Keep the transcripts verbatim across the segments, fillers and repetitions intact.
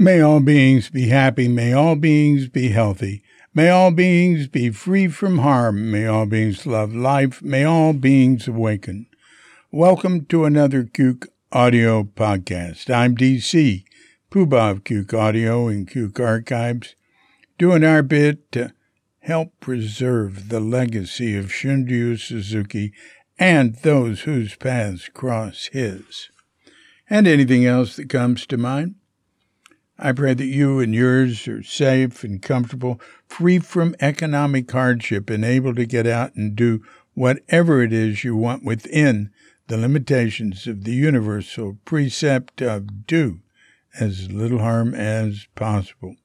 May all beings be happy. May all beings be healthy. May all beings be free from harm. May all beings love life. May all beings awaken. Welcome to another Cuke Audio podcast. I'm D C, Poobah of Cuke Audio and Cuke Archives, doing our bit to help preserve the legacy of Shunryu Suzuki and those whose paths cross his, and anything else that comes to mind. I pray that you and yours are safe and comfortable, free from economic hardship, and able to get out and do whatever it is you want within the limitations of the universal precept of do as little harm as possible.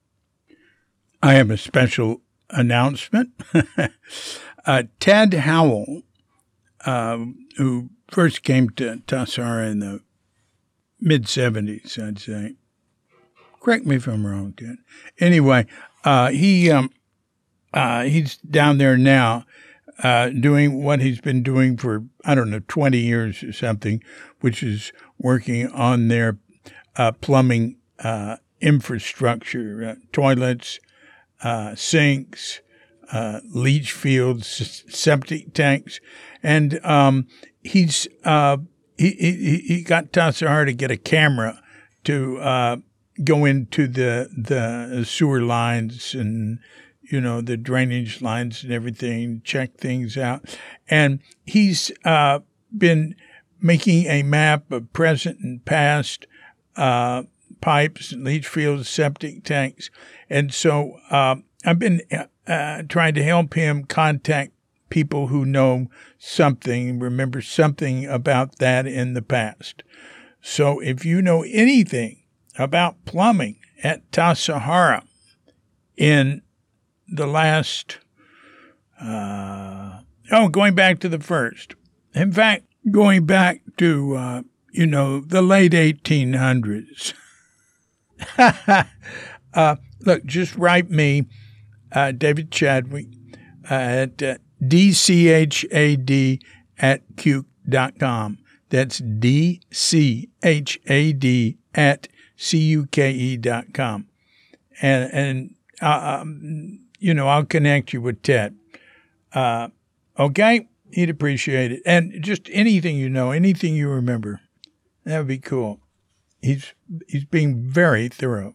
I have a special announcement. uh, Ted Howell, uh, who first came to Tassajara in the mid-seventies, I'd say. Correct me if I'm wrong, Ted. Anyway, uh, he um, uh, he's down there now uh, doing what he's been doing for, I don't know, twenty years or something, which is working on their uh, plumbing uh, infrastructure, uh, toilets, uh, sinks, uh, leach fields, septic tanks. And um, he's uh, he, he, he got Tassajara to get a camera to uh, go into the the sewer lines and, you know, the drainage lines and everything, check things out. And he's uh, been making a map of present and past uh, pipes, leach fields, septic tanks. And so uh, I've been uh, trying to help him contact people who know something, remember something about that in the past. So if you know anything about plumbing at Tassajara in the last, uh, oh, going back to the first. In fact, going back to, uh, you know, the late eighteen hundreds. uh, look, just write me, uh, David Chadwick, uh, at uh, D C H A D at cuke dot com. That's D C H A D at C U K E dot com. And, and uh, um, you know, I'll connect you with Ted. Uh, okay? He'd appreciate it. And just anything you know, anything you remember, that would be cool. He's, he's being very thorough.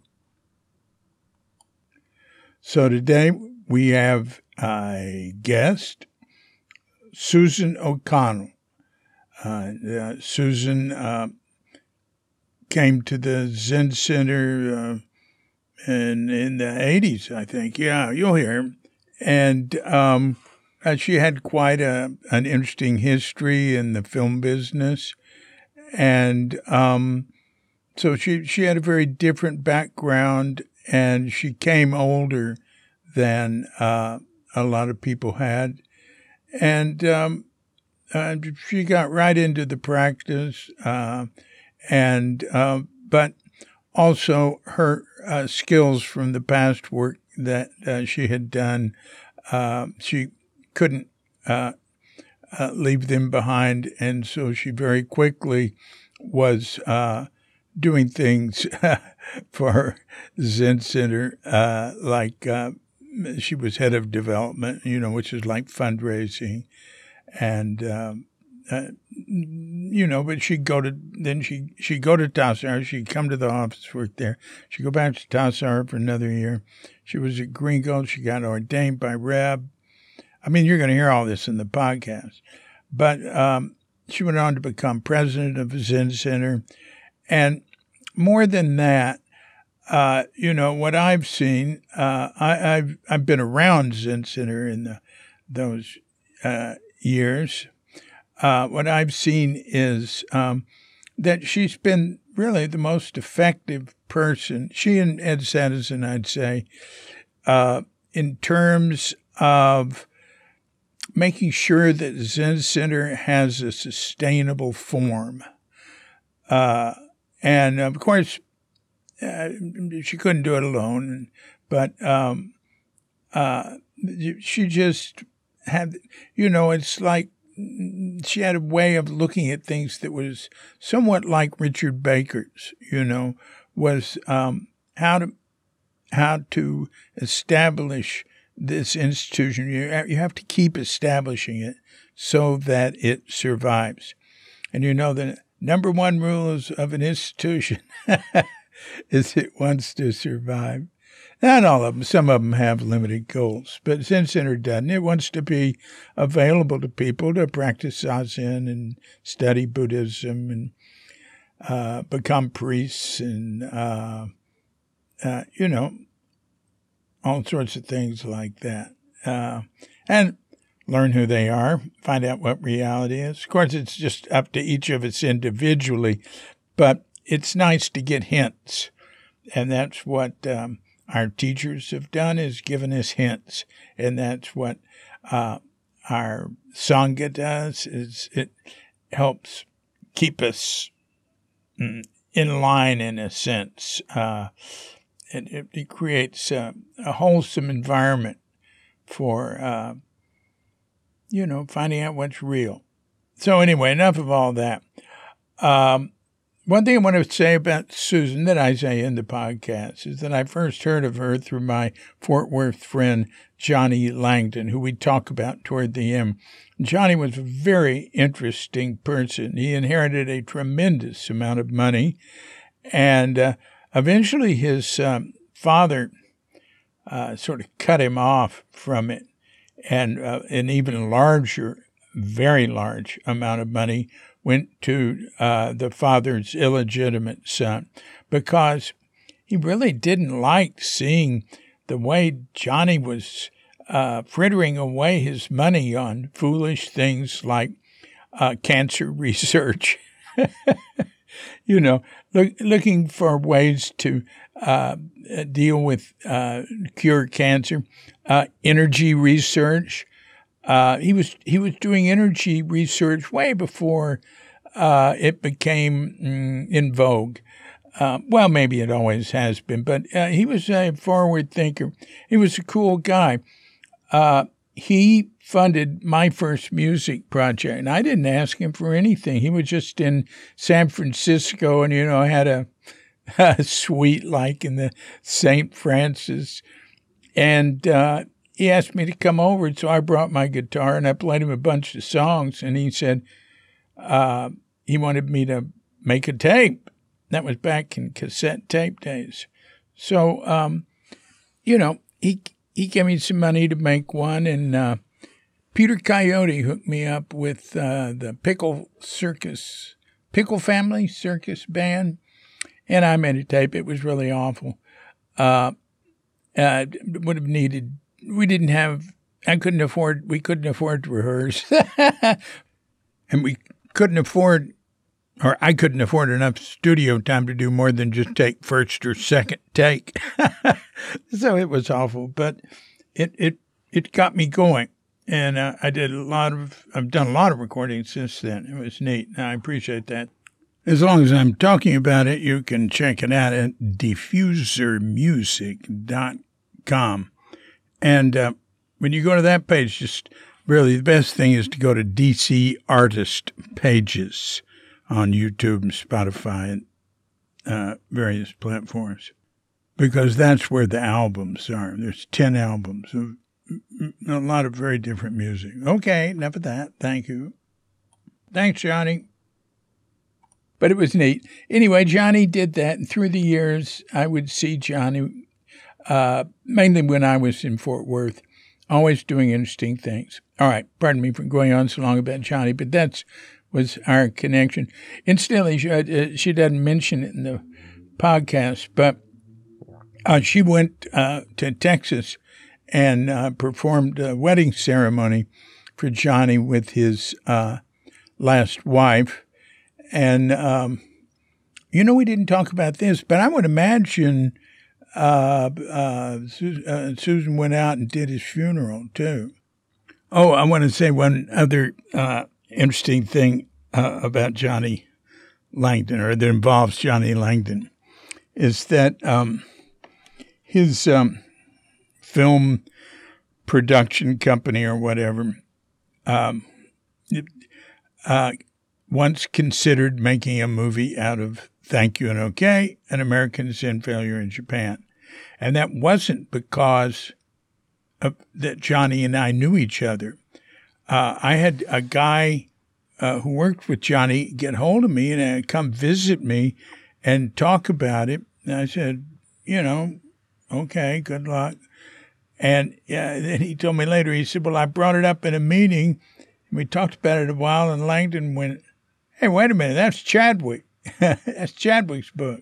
So today we have a guest, Susan O'Connell. Uh, uh, Susan uh, came to the Zen Center uh, in in the eighties, I think. Yeah, you'll hear him. And um, uh, she had quite a an interesting history in the film business, and um, so she she had a very different background, and she came older than uh, a lot of people had, and um, uh, she got right into the practice. Uh, And, uh, but also her uh, skills from the past work that uh, she had done, uh, she couldn't uh, uh, leave them behind. And so she very quickly was uh, doing things for Zen Center, uh, like uh, she was head of development, you know, which is like fundraising. And, um, Uh, you know, but she'd go to, then she, she'd go to Tassajara. She'd come to the office, work there. She'd go back to Tassajara for another year. She was at Gringo. She got ordained by Reb. I mean, you're going to hear all this in the podcast. But um, she went on to become president of the Zen Center. And more than that, uh, you know, what I've seen, uh, I, I've I've been around Zen Center in the, those uh, years. Uh, what I've seen is um, that she's been really the most effective person, she and Ed Sadison, I'd say, uh, in terms of making sure that Zen Center has a sustainable form. Uh, and, of course, uh, she couldn't do it alone, but um, uh, she just had, you know, it's like, she had a way of looking at things that was somewhat like Richard Baker's, you know, was um, how to how to establish this institution. You you have to keep establishing it so that it survives. And you know the number one rule of an institution is it wants to survive. Not all of them. Some of them have limited goals. But Zen Center doesn't. It wants to be available to people to practice Zazen and study Buddhism and uh, become priests and, uh, uh, you know, all sorts of things like that. Uh, and learn who they are, find out what reality is. Of course, it's just up to each of us individually, but it's nice to get hints. And that's what um, our teachers have done, is given us hints. And that's what uh, our Sangha does, is it helps keep us in line in a sense. Uh, it, it, it creates a, a wholesome environment for, uh, you know, finding out what's real. So anyway, enough of all that. Um, one thing I want to say about Susan that I say in the podcast is that I first heard of her through my Fort Worth friend, Johnny Langdon, who we talk about toward the end. Johnny was a very interesting person. He inherited a tremendous amount of money, and uh, eventually his um, father uh, sort of cut him off from it, and uh, an even larger, very large amount of money went to uh, the father's illegitimate son, because he really didn't like seeing the way Johnny was uh, frittering away his money on foolish things like uh, cancer research. You know, look, looking for ways to uh, deal with uh, cure cancer, uh, energy research. Uh, he was he was doing energy research way before uh, it became mm, in vogue. Uh, well, maybe it always has been, but uh, he was a forward thinker. He was a cool guy. Uh, he funded my first music project, and I didn't ask him for anything. He was just in San Francisco, and you know had a, a suite like in the Saint Francis, and uh, he asked me to come over, so I brought my guitar and I played him a bunch of songs, and he said uh, he wanted me to make a tape. That was back in cassette tape days. So, um, you know, he he gave me some money to make one, and uh, Peter Coyote hooked me up with uh, the Pickle Circus, Pickle Family Circus Band, and I made a tape. It was really awful. Uh, uh, would have needed... We didn't have, I couldn't afford, we couldn't afford to rehearse. And we couldn't afford, or I couldn't afford enough studio time to do more than just take first or second take. So it was awful, but it, it, it got me going. And uh, I did a lot of, I've done a lot of recordings since then. It was neat. And I appreciate that. As long as I'm talking about it, you can check it out at diffuser music dot com. And uh, when you go to that page, just really the best thing is to go to D C Artist Pages on YouTube and Spotify and uh, various platforms, because that's where the albums are. There's ten albums of a lot of very different music. Okay, enough of that. Thank you. Thanks, Johnny. But it was neat. Anyway, Johnny did that, and through the years, I would see Johnny Uh, mainly when I was in Fort Worth, always doing interesting things. All right, pardon me for going on so long about Johnny, but that was our connection. Incidentally, she, uh, she doesn't mention it in the podcast, but uh, she went uh, to Texas and uh, performed a wedding ceremony for Johnny with his uh, last wife. And, um, you know, we didn't talk about this, but I would imagine Uh, uh, uh, Susan went out and did his funeral, too. Oh, I want to say one other uh, interesting thing uh, about Johnny Langdon, or that involves Johnny Langdon, is that um, his um, film production company or whatever um, it, uh, once considered making a movie out of Thank You and Okay, An American Zen Failure in Japan. And that wasn't because of, that Johnny and I knew each other. Uh, I had a guy uh, who worked with Johnny get hold of me and uh, come visit me and talk about it. And I said, you know, okay, good luck. And yeah, then he told me later, he said, well, I brought it up in a meeting. And we talked about it a while, and Langdon went, hey, wait a minute, that's Chadwick. That's Chadwick's book.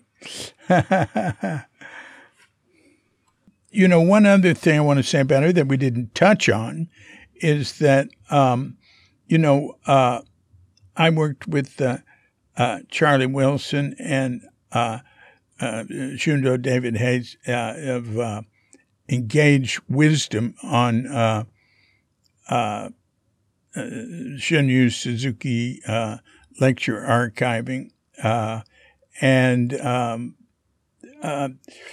You know, one other thing I want to say about her that we didn't touch on is that, um, you know, uh, I worked with uh, uh, Charlie Wilson and uh, uh, Shundo David Hayes uh, of uh, Engage Wisdom on uh, uh, uh, Shunryu Suzuki uh, lecture archiving. Uh, and, um, uh,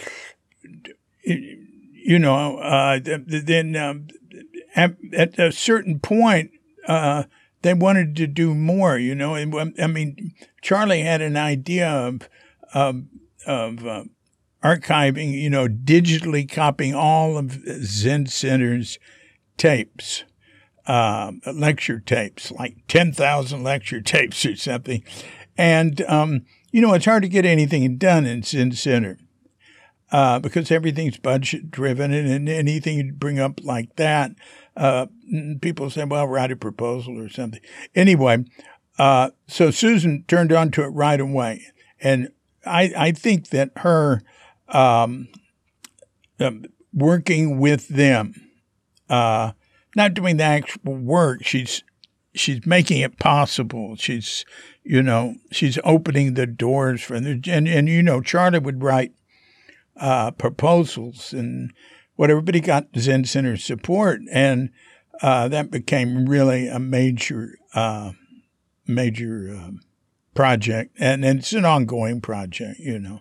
you know, uh, then um, at, at a certain point, uh, they wanted to do more, you know. And I mean, Charlie had an idea of, of, of uh, archiving, you know, digitally copying all of Zen Center's tapes, uh, lecture tapes, like ten thousand lecture tapes or something. And, um, you know, it's hard to get anything done in Zen Center uh, because everything's budget driven, and, and anything you bring up like that, uh, people say, well, write a proposal or something. Anyway, uh, so Susan turned on to it right away. And I, I think that her um, uh, working with them, uh, not doing the actual work, she's she's making it possible. She's, you know, she's opening the doors for them. And, and you know, Charlie would write uh, proposals and whatever, but he got Zen Center support. And uh, that became really a major, uh, major uh, project. And, and it's an ongoing project, you know.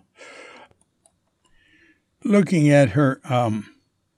Looking at her um,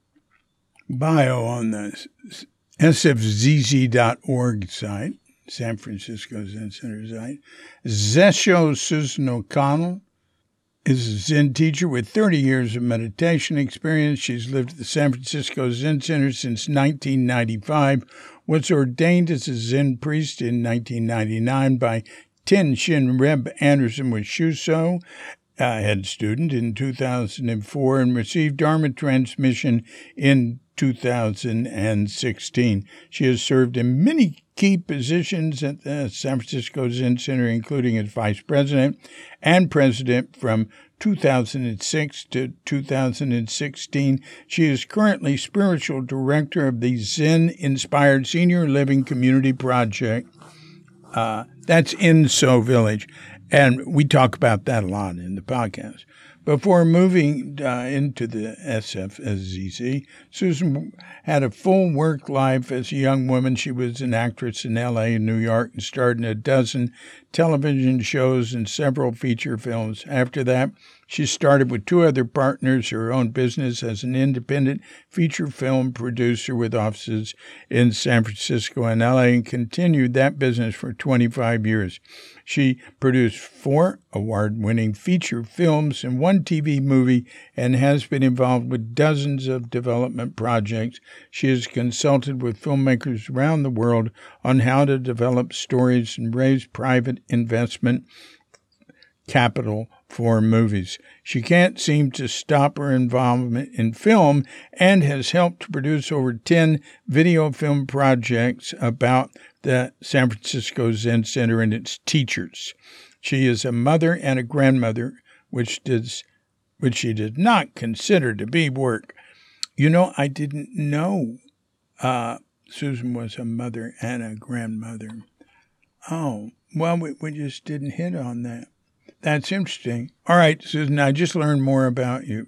bio on the S F Z Z dot org site, San Francisco Zen Center site, Zesho Susan O'Connell is a Zen teacher with thirty years of meditation experience. She's lived at the San Francisco Zen Center since nineteen ninety-five, was ordained as a Zen priest in nineteen ninety-nine by Tenshin Reb Anderson with Shuso, a head student in two thousand four, and received Dharma transmission in two thousand sixteen. She has served in many key positions at the San Francisco Zen Center, including as vice president and president from two thousand six to two thousand sixteen. She is currently spiritual director of the Zen-inspired Senior Living Community Project. Uh, that's in So Village. And we talk about that a lot in the podcast. Before moving uh, into the S F Z Z, Susan had a full work life as a young woman. She was an actress in L A and New York and starred in a dozen television shows and several feature films. After that, she started with two other partners her own business as an independent feature film producer with offices in San Francisco and L A and continued that business for twenty-five years. She produced four award-winning feature films and one T V movie and has been involved with dozens of development projects. She has consulted with filmmakers around the world on how to develop stories and raise private investment capital for movies. She can't seem to stop her involvement in film and has helped to produce over ten video film projects about the San Francisco Zen Center and its teachers. She is a mother and a grandmother, which does, which she did not consider to be work. You know, I didn't know uh, Susan was a mother and a grandmother. Oh, well, we, we just didn't hit on that. That's interesting. All right, Susan, I just learned more about you.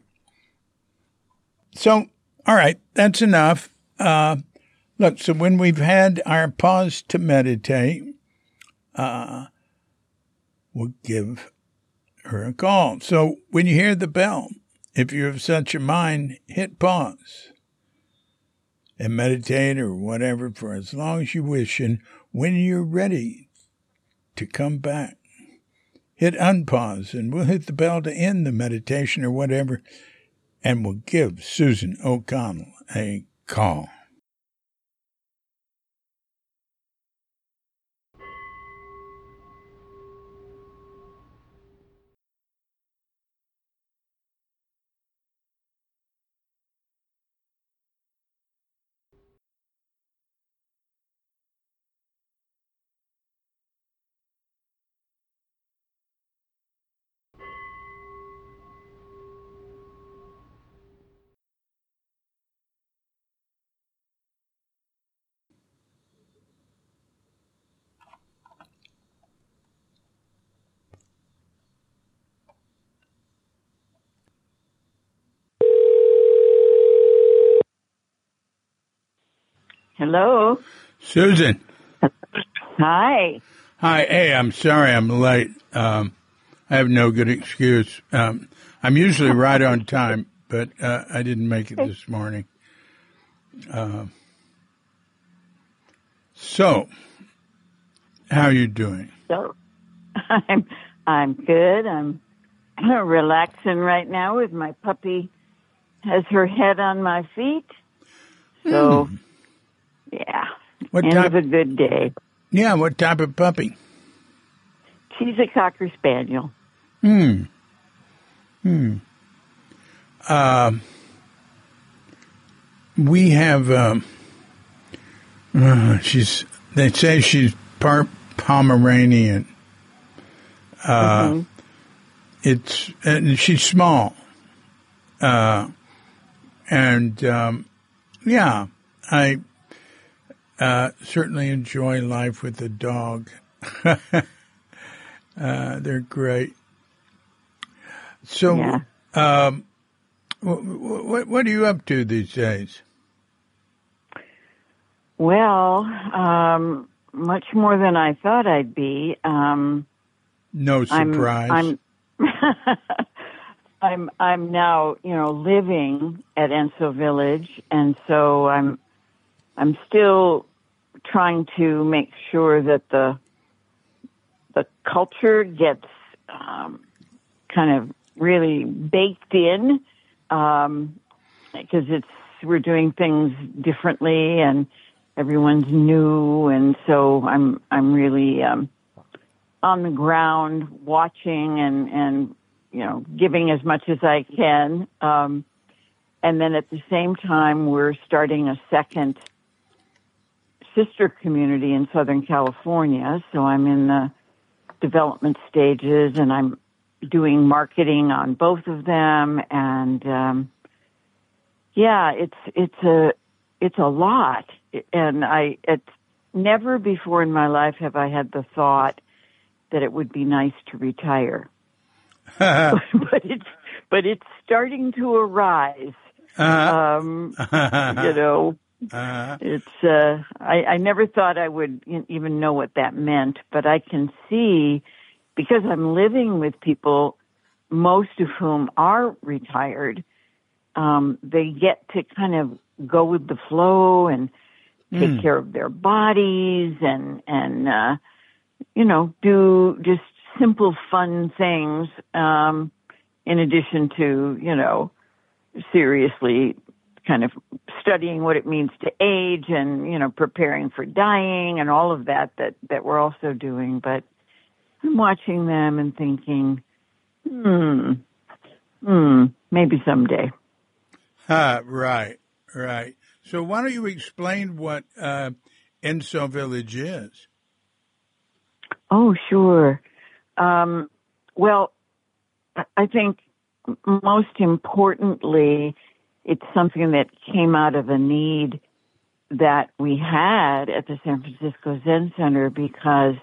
So, all right, that's enough. Uh, look, so when we've had our pause to meditate, uh, we'll give her a call. So when you hear the bell, if you have such a mind, hit pause and meditate or whatever for as long as you wish. And when you're ready to come back, hit unpause, and we'll hit the bell to end the meditation or whatever, and we'll give Susan O'Connell a call. Hello. Susan. Hi. Hi. Hey, I'm sorry I'm late. Um, I have no good excuse. Um, I'm usually right on time, but uh, I didn't make it this morning. Uh, so, how are you doing? So, I'm I'm good. I'm relaxing right now with my puppy. Has her head on my feet. So, mm. yeah, what end type, of a good day. Yeah, what type of puppy? She's a Cocker Spaniel. Hmm. Hmm. Um. We have. Um, uh, she's. They say she's part Pomeranian. Uh, mm-hmm. It's and she's small. Uh, and um, yeah, I uh, certainly enjoy life with the dog. uh, they're great. So, yeah. um, what, what what are you up to these days? Well, um, much more than I thought I'd be. Um, no surprise. I'm. I'm I'm I'm now, you know, living at Enso Village, and so I'm I'm still trying to make sure that the the culture gets um, kind of really baked in, um, because it's we're doing things differently, and everyone's new, and so I'm I'm really um, on the ground watching and and. you know, giving as much as I can. Um, and then at the same time, we're starting a second sister community in Southern California. So I'm in the development stages, and I'm doing marketing on both of them. And, um, yeah, it's, it's a, it's a lot. And I, it's never before in my life have I had the thought that it would be nice to retire. but, but it's but it's starting to arise. Uh-huh. Um, you know, uh-huh. it's. Uh, I, I never thought I would even know what that meant, but I can see because I'm living with people, most of whom are retired. Um, they get to kind of go with the flow and take mm. care of their bodies and and uh, you know do just. simple, fun things, um, in addition to, you know, seriously kind of studying what it means to age and, you know, preparing for dying and all of that, that, that we're also doing. But I'm watching them and thinking, hmm, hmm, maybe someday. Uh, right, right. So why don't you explain what uh, Enso Village is? Oh, sure. Um, well, I think most importantly, it's something that came out of a need that we had at the San Francisco Zen Center because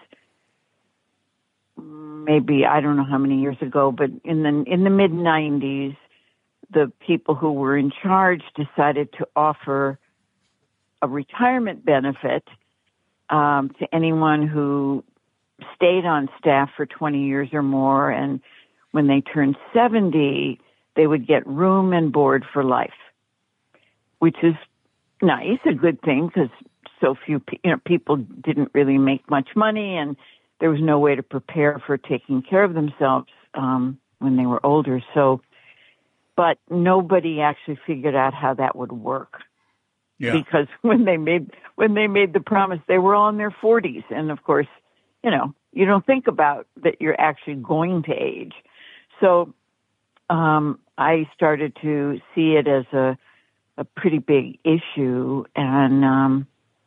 maybe, I don't know how many years ago, but in the, in the mid nineties, the people who were in charge decided to offer a retirement benefit um, to anyone who stayed on staff for twenty years or more, and when they turned seventy, they would get room and board for life, which is nice, a good thing, because so few you know, people didn't really make much money, and there was no way to prepare for taking care of themselves um, when they were older. So, but nobody actually figured out how that would work. Yeah. Because when they made when they made the promise, they were all in their forties, and of course, you know, you don't think about that you're actually going to age. So um, I started to see it as a a pretty big issue, and um,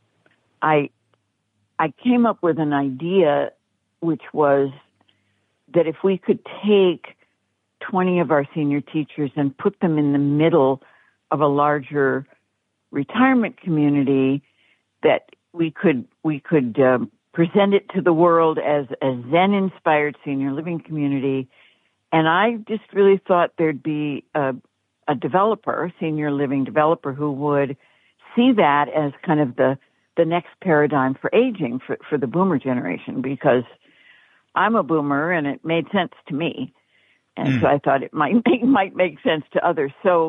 I I came up with an idea, which was that if we could take twenty of our senior teachers and put them in the middle of a larger retirement community, that we could we could um, present it to the world as a Zen-inspired senior living community. And I just really thought there'd be a, a developer, senior living developer, who would see that as kind of the the next paradigm for aging for, for the boomer generation, because I'm a boomer and it made sense to me. And mm. so I thought it might make, might make sense to others. So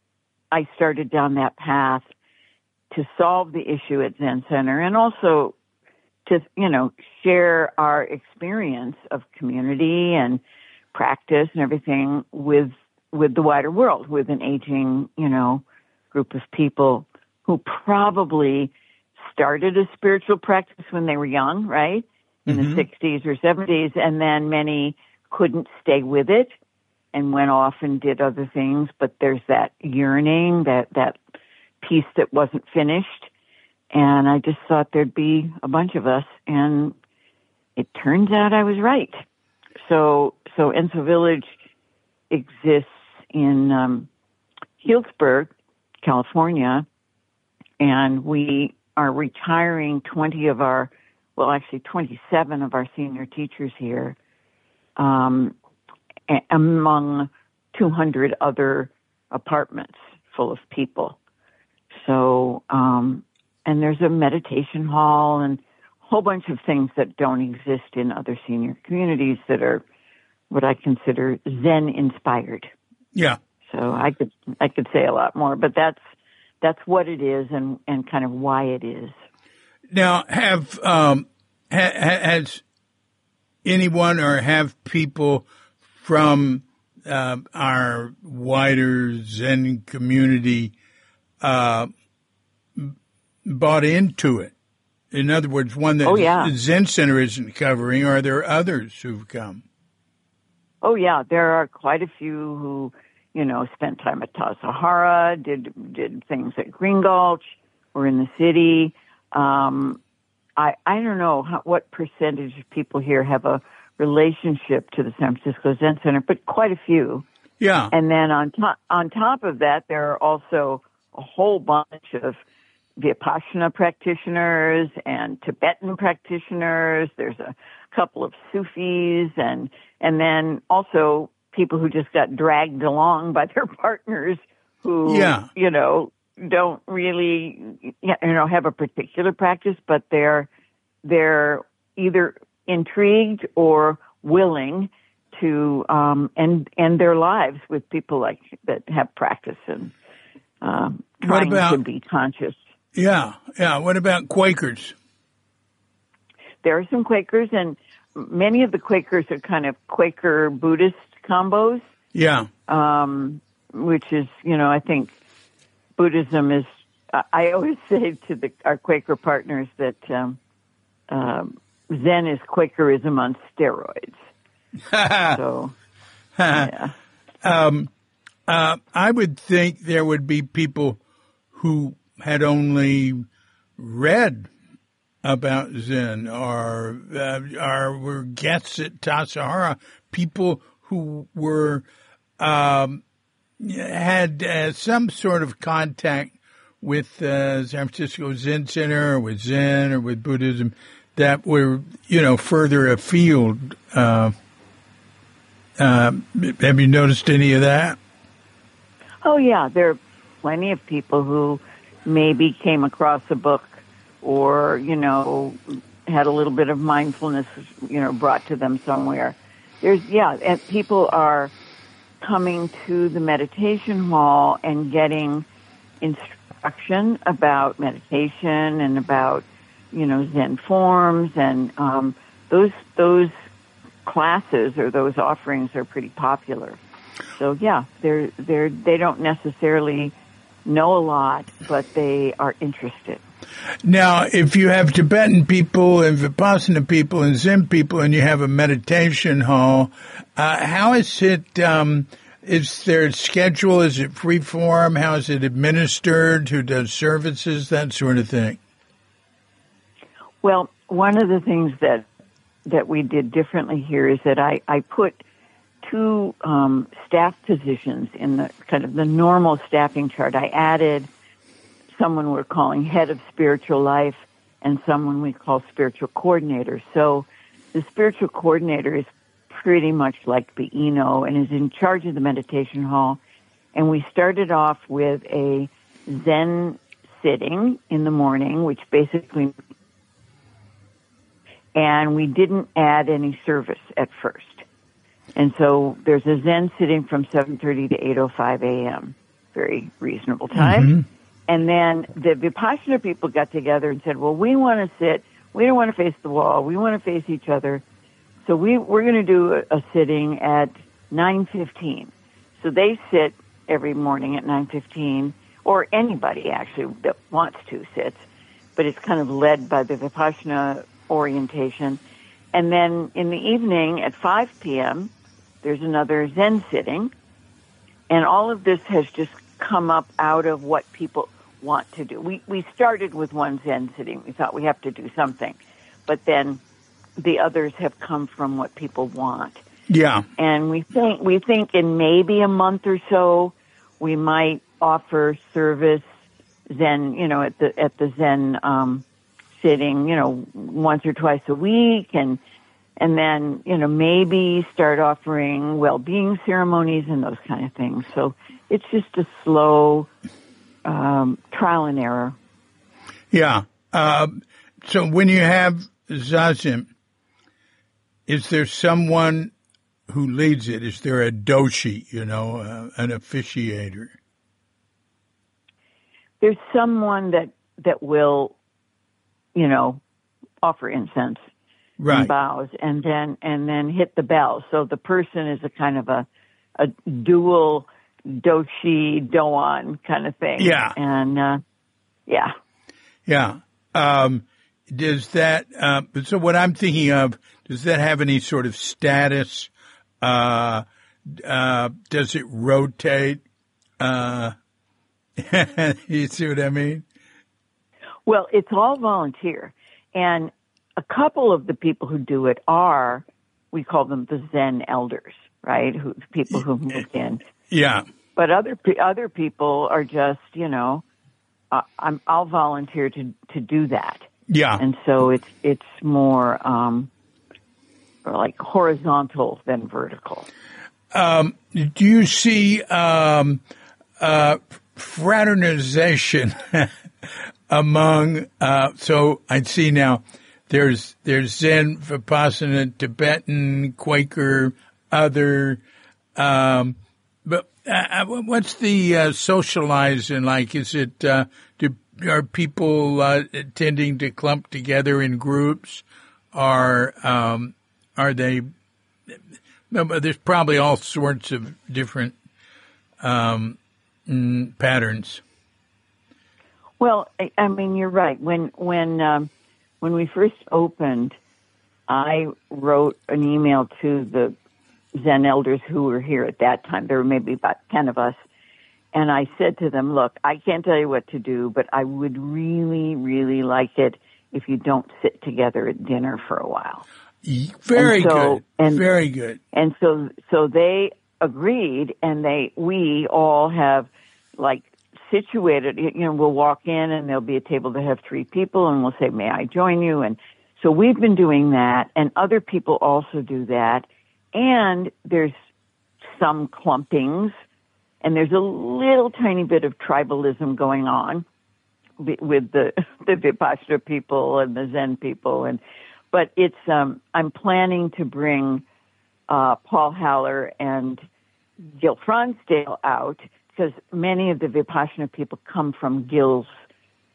I started down that path to solve the issue at Zen Center, and also to, you know, share our experience of community and practice and everything with with the wider world, with an aging, you know, group of people who probably started a spiritual practice when they were young, right, in mm-hmm. the sixties or seventies, and then many couldn't stay with it and went off and did other things. But there's that yearning, that that piece that wasn't finished. And I just thought there'd be a bunch of us, and it turns out I was right. So, so Enso Village exists in um, Healdsburg, California, and we are retiring twenty of our, well, actually twenty-seven of our senior teachers here, um, a- among two hundred other apartments full of people. So, um, and there's a meditation hall and a whole bunch of things that don't exist in other senior communities that are what I consider Zen inspired. Yeah. So I could I could say a lot more, but that's that's what it is, and, and kind of why it is. Now, have um, ha, has anyone or have people from uh, our wider Zen community uh, bought into it? In other words, one that oh, yeah. Zen Center isn't covering. Are there others who've come? Oh, yeah. There are quite a few who, you know, spent time at Tassajara, did did things at Green Gulch, were in the city. Um, I I don't know how, what percentage of people here have a relationship to the San Francisco Zen Center, but quite a few. Yeah. And then on top on top of that, there are also a whole bunch of Vipassana practitioners and Tibetan practitioners. There's a couple of Sufis, and and then also people who just got dragged along by their partners who, yeah. you know, don't really, you know, have a particular practice, but they're they're either intrigued or willing to um, end end their lives with people like that have practice and um, trying about, to be conscious. Yeah, yeah. What about Quakers? There are some Quakers, and many of the Quakers are kind of Quaker Buddhist combos. Yeah. Um, which is, you know, I think Buddhism is, I always say to the, our Quaker partners that um, um, Zen is Quakerism on steroids. so, yeah. Um, uh, I would think there would be people who had only read about Zen or, uh, or were guests at Tassajara, people who were um, had uh, some sort of contact with uh, San Francisco Zen Center or with Zen or with Buddhism that were, you know, further afield. Uh, uh, have you noticed any of that? Oh, yeah. There are plenty of people who maybe came across a book or, you know, had a little bit of mindfulness, you know, brought to them somewhere. There's, yeah, and people are coming to the meditation hall and getting instruction about meditation and about, you know, Zen forms and um, those those classes or those offerings are pretty popular. So yeah, they're they're they don't necessarily know a lot, but they are interested. Now, if you have Tibetan people and Vipassana people and Zen people, and you have a meditation hall, uh, how is it? Um, is there a schedule? Is it free form? How is it administered? Who does services? That sort of thing. Well, one of the things that that we did differently here is that I, I put two um, staff positions in the kind of the normal staffing chart. I added someone we're calling head of spiritual life and someone we call spiritual coordinator. So the spiritual coordinator is pretty much like the Eno and is in charge of the meditation hall. And we started off with a Zen sitting in the morning, which basically, and we didn't add any service at first. And so there's a Zen sitting from seven thirty to eight oh five a.m., very reasonable time. Mm-hmm. And then the Vipassana people got together and said, well, we want to sit. We don't want to face the wall. We want to face each other. So we, we're going to do a, a sitting at nine fifteen. So they sit every morning at nine fifteen, or anybody actually that wants to sits, but it's kind of led by the Vipassana orientation. And then in the evening at five p.m., there's another Zen sitting. And all of this has just come up out of what people want to do. We we started with one Zen sitting. We thought we have to do something. But then the others have come from what people want. Yeah. And we think we think in maybe a month or so we might offer service Zen, you know, at the at the Zen um sitting, you know, once or twice a week, and and then, you know, maybe start offering well-being ceremonies and those kind of things. So it's just a slow um, trial and error. Yeah. Uh, so when you have Zazen, is there someone who leads it? Is there a doshi, you know, uh, an officiator? There's someone that, that will, you know, offer incense. Right. And bows, and then and then hit the bell. So the person is a kind of a a dual doshi doan kind of thing. Yeah. And uh, yeah. Yeah. Um, does that? Uh, so what I'm thinking of, does that have any sort of status? Uh, uh, does it rotate? Uh, you see what I mean? Well, it's all volunteer, and a couple of the people who do it are, we call them the Zen elders, right? Who people who've moved in. Yeah. But other other people are just, you know, uh, I'm, I'll volunteer to to do that. Yeah. And so it's it's more um, like horizontal than vertical. Um, do you see um, uh, fraternization among? Uh, so I see now. There's there's Zen, Vipassana, Tibetan, Quaker, other. Um, but uh, what's the uh, socializing like? Is it uh, do, are people uh, tending to clump together in groups? Are um, are they? There's probably all sorts of different um, patterns. Well, I, I mean, you're right. When when um, When we first opened, I wrote an email to the Zen elders who were here at that time. There were maybe about ten of us. And I said to them, look, I can't tell you what to do, but I would really, really like it if you don't sit together at dinner for a while. Very and so, good. And, Very good. And so, so they agreed, and they, we all have like situated, you know, we'll walk in and there'll be a table that have three people and we'll say, may I join you? And so we've been doing that, and other people also do that. And there's some clumpings, and there's a little tiny bit of tribalism going on with the, the Vipassana people and the Zen people. And, but it's, um, I'm planning to bring, uh, Paul Haller and Gil Fronsdale out, because many of the Vipassana people come from Gil's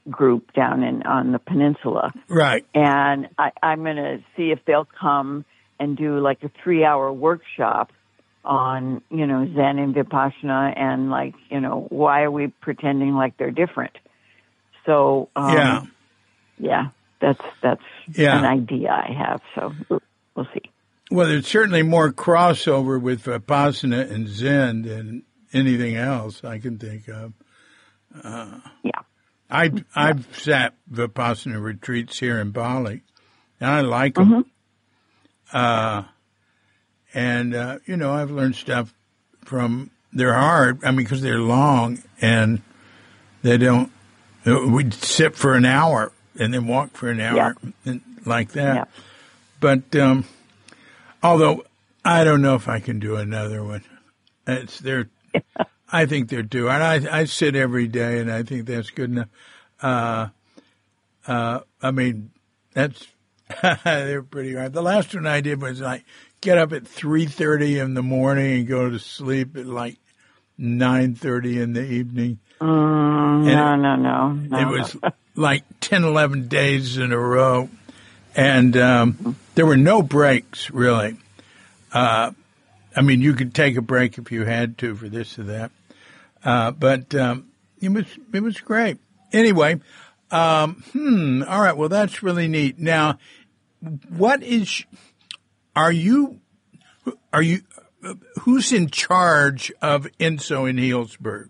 group down in on the peninsula. Right. And I, I'm going to see if they'll come and do like a three-hour workshop on, you know, Zen and Vipassana and like, you know, why are we pretending like they're different? So, um, yeah, yeah, that's that's yeah. an idea I have. So we'll, we'll see. Well, there's certainly more crossover with Vipassana and Zen than anything else I can think of. Uh, yeah. I've, I've sat Vipassana retreats here in Bali, and I like them. Mm-hmm. Uh, and, uh, you know, I've learned stuff from, they're hard, I mean, because they're long, and they don't, we'd sit for an hour and then walk for an hour, yeah. and like that. Yeah. But, um, although I don't know if I can do another one. It's, they're, I think they're due. And I, I sit every day, and I think that's good enough. Uh, uh, I mean, that's, they're pretty hard. The last one I did was like get up at three thirty in the morning and go to sleep at like nine thirty in the evening. Mm, no, no, no, no. It was like ten, eleven days in a row. And um, there were no breaks, really. Uh, I mean, you could take a break if you had to for this or that. Uh, but um, it was it was great. Anyway, um, hmm, all right, well, that's really neat. Now, what is, are you, are you, who's in charge of Enso in Healdsburg?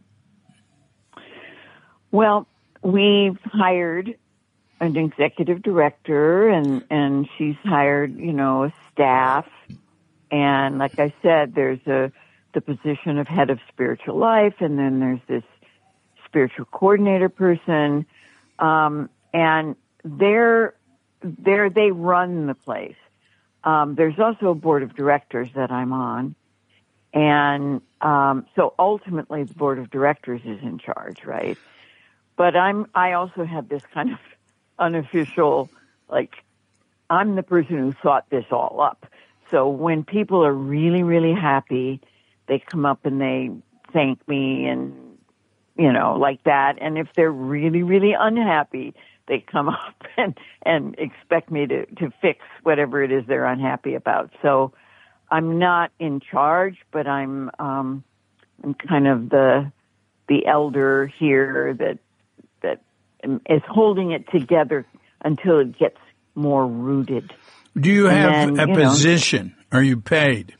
Well, we've hired an executive director, and, and she's hired, you know, a staff. And like I said, there's a, the position of head of spiritual life, and then there's this spiritual coordinator person. Um, and they're, they're, they run the place. Um, there's also a board of directors that I'm on. And, um, so ultimately the board of directors is in charge, right? But I'm, I also have this kind of unofficial, like, I'm the person who thought this all up. So when people are really, really happy, they come up and they thank me and, you know, like that. And if they're really, really unhappy, they come up and, and expect me to, to fix whatever it is they're unhappy about. So I'm not in charge, but I'm, um, I'm kind of the, the elder here that, that is holding it together until it gets more rooted. Do you have then, a you position? Know, Are you paid?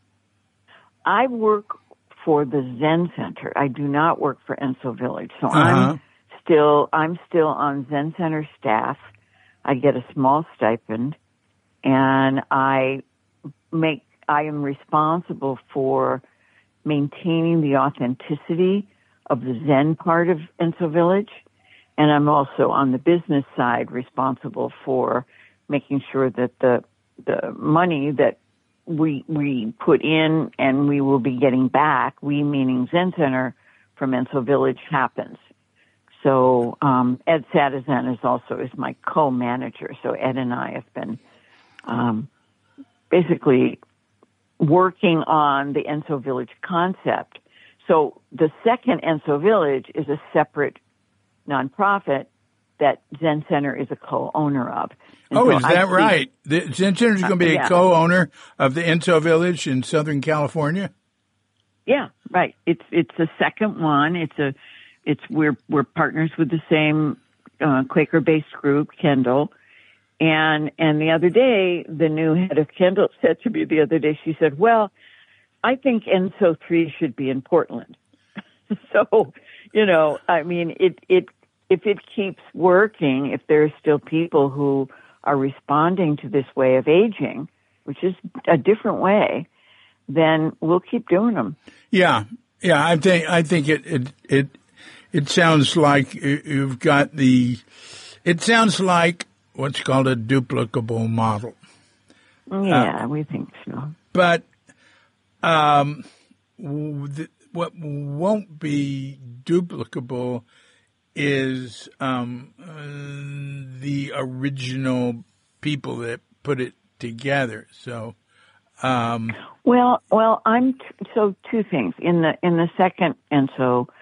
I work for the Zen Center. I do not work for Enso Village. So uh-huh. I'm still, I'm still on Zen Center staff. I get a small stipend, and I make, I am responsible for maintaining the authenticity of the Zen part of Enso Village. And I'm also on the business side responsible for making sure that the, the money that we, we put in and we will be getting back, we meaning Zen Center from Enso Village, happens. So, um, Ed Sadazen is also, is my co-manager. So Ed and I have been, um, basically working on the Enso Village concept. So the second Enso Village is a separate nonprofit that Zen Center is a co-owner of. And oh, so is that I right? The Zen Center is going to be uh, yeah. a co-owner of the Enso Village in Southern California? Yeah, right. It's it's the second one. It's a it's we're we're partners with the same uh, Quaker-based group, Kendall. And and the other day, the new head of Kendall said to me the other day, she said, "Well, I think Enso three should be in Portland." So, you know, I mean, it it if it keeps working, if there are still people who are responding to this way of aging, which is a different way, then we'll keep doing them. Yeah, yeah. I think I think it it it it sounds like you've got the. It sounds like what's called a duplicable model. Yeah, uh, we think so. But um, the, what won't be duplicable is um, uh, the original people that put it together. So, um, well, well, I'm t- so two things in the in the second, and so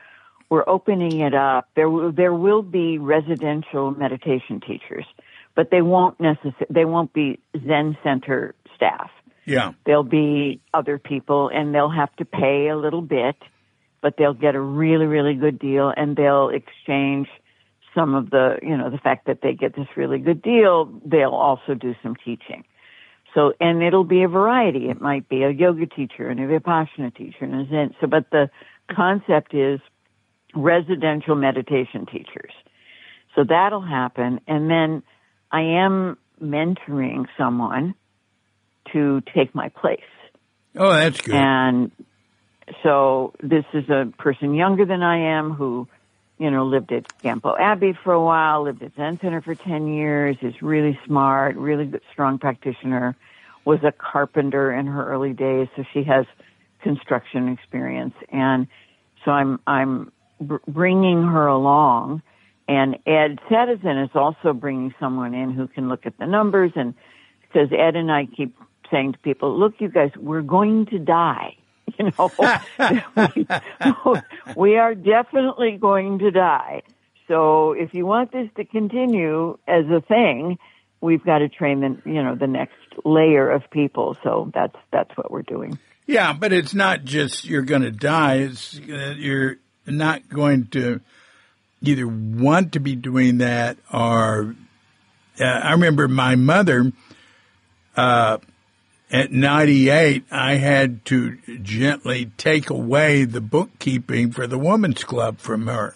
we're opening it up. There will, there will be residential meditation teachers, but they won't necessarily, they won't be Zen Center staff. Yeah. There'll be other people, and they'll have to pay a little bit, but they'll get a really, really good deal, and they'll exchange some of the, you know, the fact that they get this really good deal. They'll also do some teaching. So, and it'll be a variety. It might be a yoga teacher and a Vipassana teacher and a Zen. So, but the concept is residential meditation teachers. So that'll happen. And then I am mentoring someone to take my place. Oh, that's good. And so this is a person younger than I am who, you know, lived at Campo Abbey for a while, lived at Zen Center for ten years, is really smart, really good, strong practitioner, was a carpenter in her early days, so she has construction experience. And so I'm, I'm br- bringing her along. And Ed Citizen is also bringing someone in who can look at the numbers. And because Ed and I keep saying to people, look, you guys, we're going to die. You know, we, we are definitely going to die. So if you want this to continue as a thing, we've got to train the, you know, the next layer of people. So that's, that's what we're doing. Yeah. But it's not just you're going to die. It's uh, you're not going to either want to be doing that or, uh, I remember my mother, uh, at ninety-eight, I had to gently take away the bookkeeping for the Women's Club from her.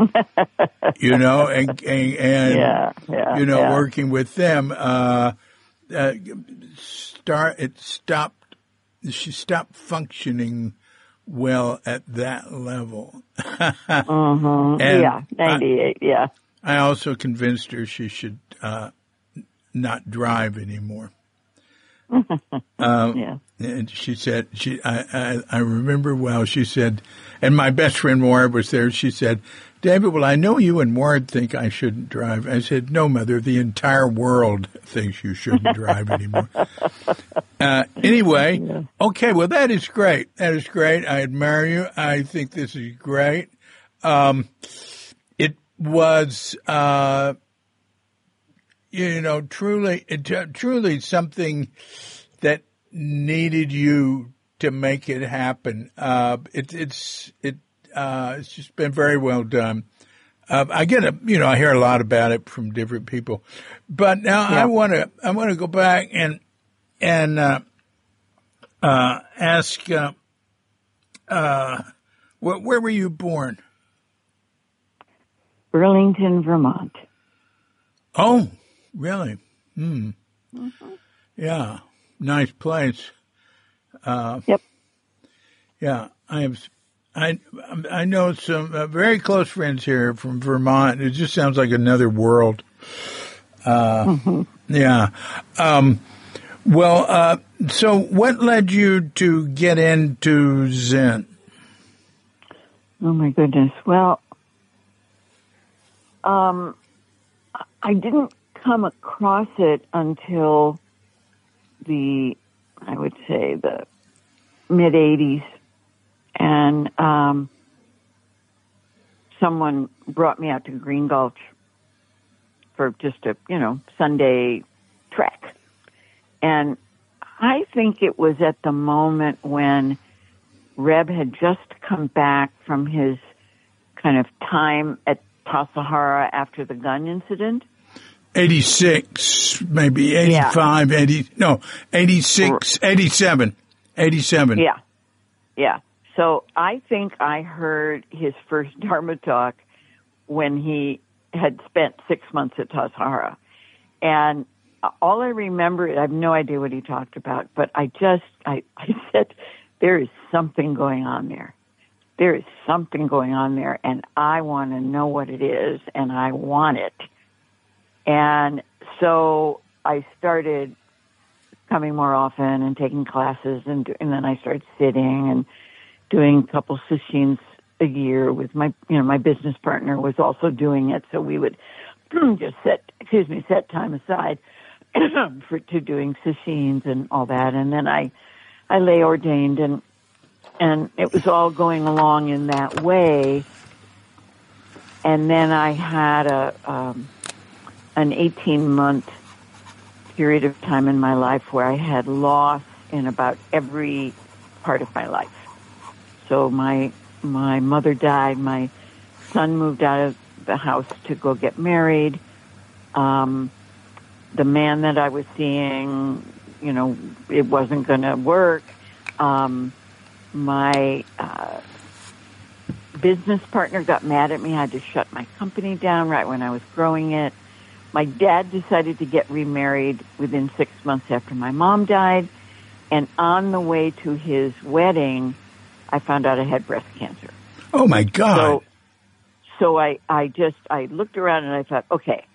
You know, and, and, and yeah, yeah, you know, yeah. working with them, uh, uh, start, it stopped, she stopped functioning well at that level. Mm-hmm. Yeah, ninety-eight, I, yeah. I also convinced her she should, uh, not drive anymore. um, yeah. And she said, she, I, I, I remember well, she said, and my best friend Ward was there. She said, David, well, I know you and Ward think I shouldn't drive. I said, no, Mother, the entire world thinks you shouldn't drive anymore. Uh, anyway, yeah. Okay, well, that is great. That is great. I admire you. I think this is great. Um, it was, uh, you know, truly, uh, truly something that needed you to make it happen. Uh, it, it's, it, uh, it's just been very well done. Uh, I get a, you know, I hear a lot about it from different people, but now yeah. I want to, I want to go back and, and, uh, uh, ask, uh, uh, where, where were you born? Burlington, Vermont. Oh, really? Hmm. Mm-hmm. Yeah. Nice place. Uh, yep. Yeah. I have, I, I know some uh, very close friends here from Vermont. It just sounds like another world. Uh, mm-hmm. Yeah. Um, well, uh, so what led you to get into Zen? Oh my goodness. Well, um, I didn't come across it until the, I would say, the mid eighties. And um, someone brought me out to Green Gulch for just a, you know, Sunday trek. And I think it was at the moment when Reb had just come back from his kind of time at Taos Sahara after the gun incident. eighty-six, maybe eighty-five, yeah. eighty, no, eighty-six, eighty-seven, eighty-seven. Yeah, yeah. So I think I heard his first Dharma talk when he had spent six months at Taos Sahara. And all I remember, I have no idea what he talked about, but I just, I, I said, there is something going on there. There is something going on there, and I want to know what it is, and I want it. And so I started coming more often and taking classes, and, and then I started sitting and doing a couple sessions a year with my, you know, my business partner was also doing it. So we would just set, excuse me, set time aside for to doing sessions and all that. And then I, I lay ordained, and and it was all going along in that way. and then I had a um, an eighteen month period of time in my life where I had loss in about every part of my life. So my my mother died. My son moved out of the house to go get married. Um, the man that I was seeing, you know, it wasn't going to work. Um, my uh, business partner got mad at me. I had to shut my company down right when I was growing it. My dad decided to get remarried within six months after my mom died. And on the way to his wedding, I found out I had breast cancer. Oh, my God. So, so I, I just, I looked around and I thought, okay,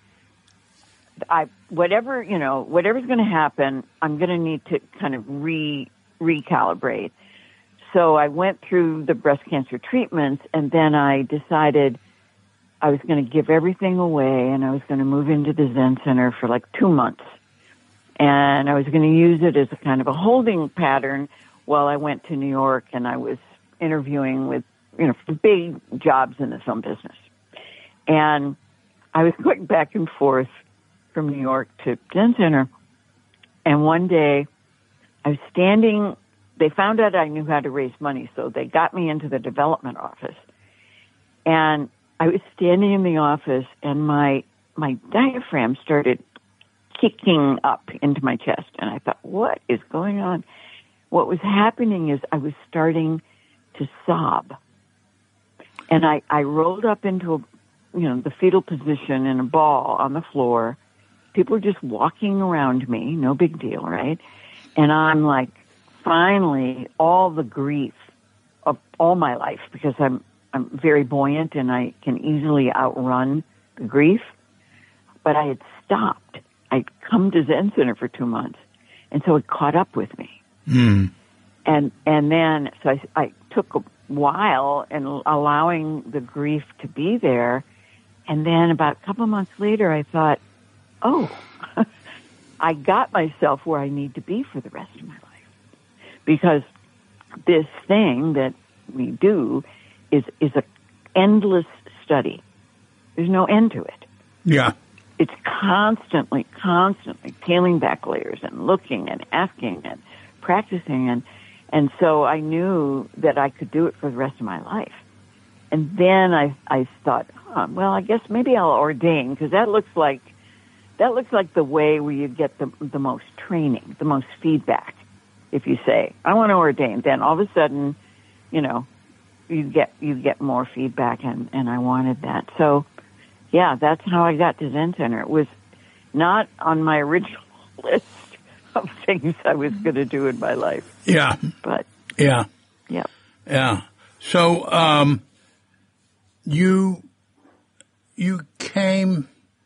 I, whatever, you know, whatever's going to happen, I'm going to need to kind of re, recalibrate. So I went through the breast cancer treatments, and then I decided I was going to give everything away, and I was going to move into the Zen Center for like two months. And I was going to use it as a kind of a holding pattern while I went to New York and I was interviewing with, you know, big jobs in the film business. And I was going back and forth from New York to Zen Center. And one day I was standing, they found out I knew how to raise money, so they got me into the development office. And I was standing in the office and my, my diaphragm started kicking up into my chest. And I thought, what is going on? What was happening is I was starting to sob. And I, I rolled up into, a, you know, the fetal position in a ball on the floor. People were just walking around me. No big deal, right? And I'm like, finally, all the grief of all my life, because I'm, I'm very buoyant and I can easily outrun the grief. But I had stopped. I'd come to Zen Center for two months, and so it caught up with me. Mm. And and then, so I, I took a while in allowing the grief to be there, and then about a couple of months later, I thought, oh, I got myself where I need to be for the rest of my life. Because this thing that we do is is a endless study. There's no end to it. Yeah. It's constantly, constantly peeling back layers and looking and asking and practicing. And, and so I knew that I could do it for the rest of my life. And then I, I thought, huh, well, I guess maybe I'll ordain, because that looks like, that looks like the way where you get the, the most training, the most feedback. If you say, I want to ordain, then all of a sudden, you know, you get, you get more feedback, and, and I wanted that. So, yeah, that's how I got to Zen Center. It was not on my original list of things I was going to do in my life. Yeah. But, yeah. Yeah. Yeah. So, um, you, you came,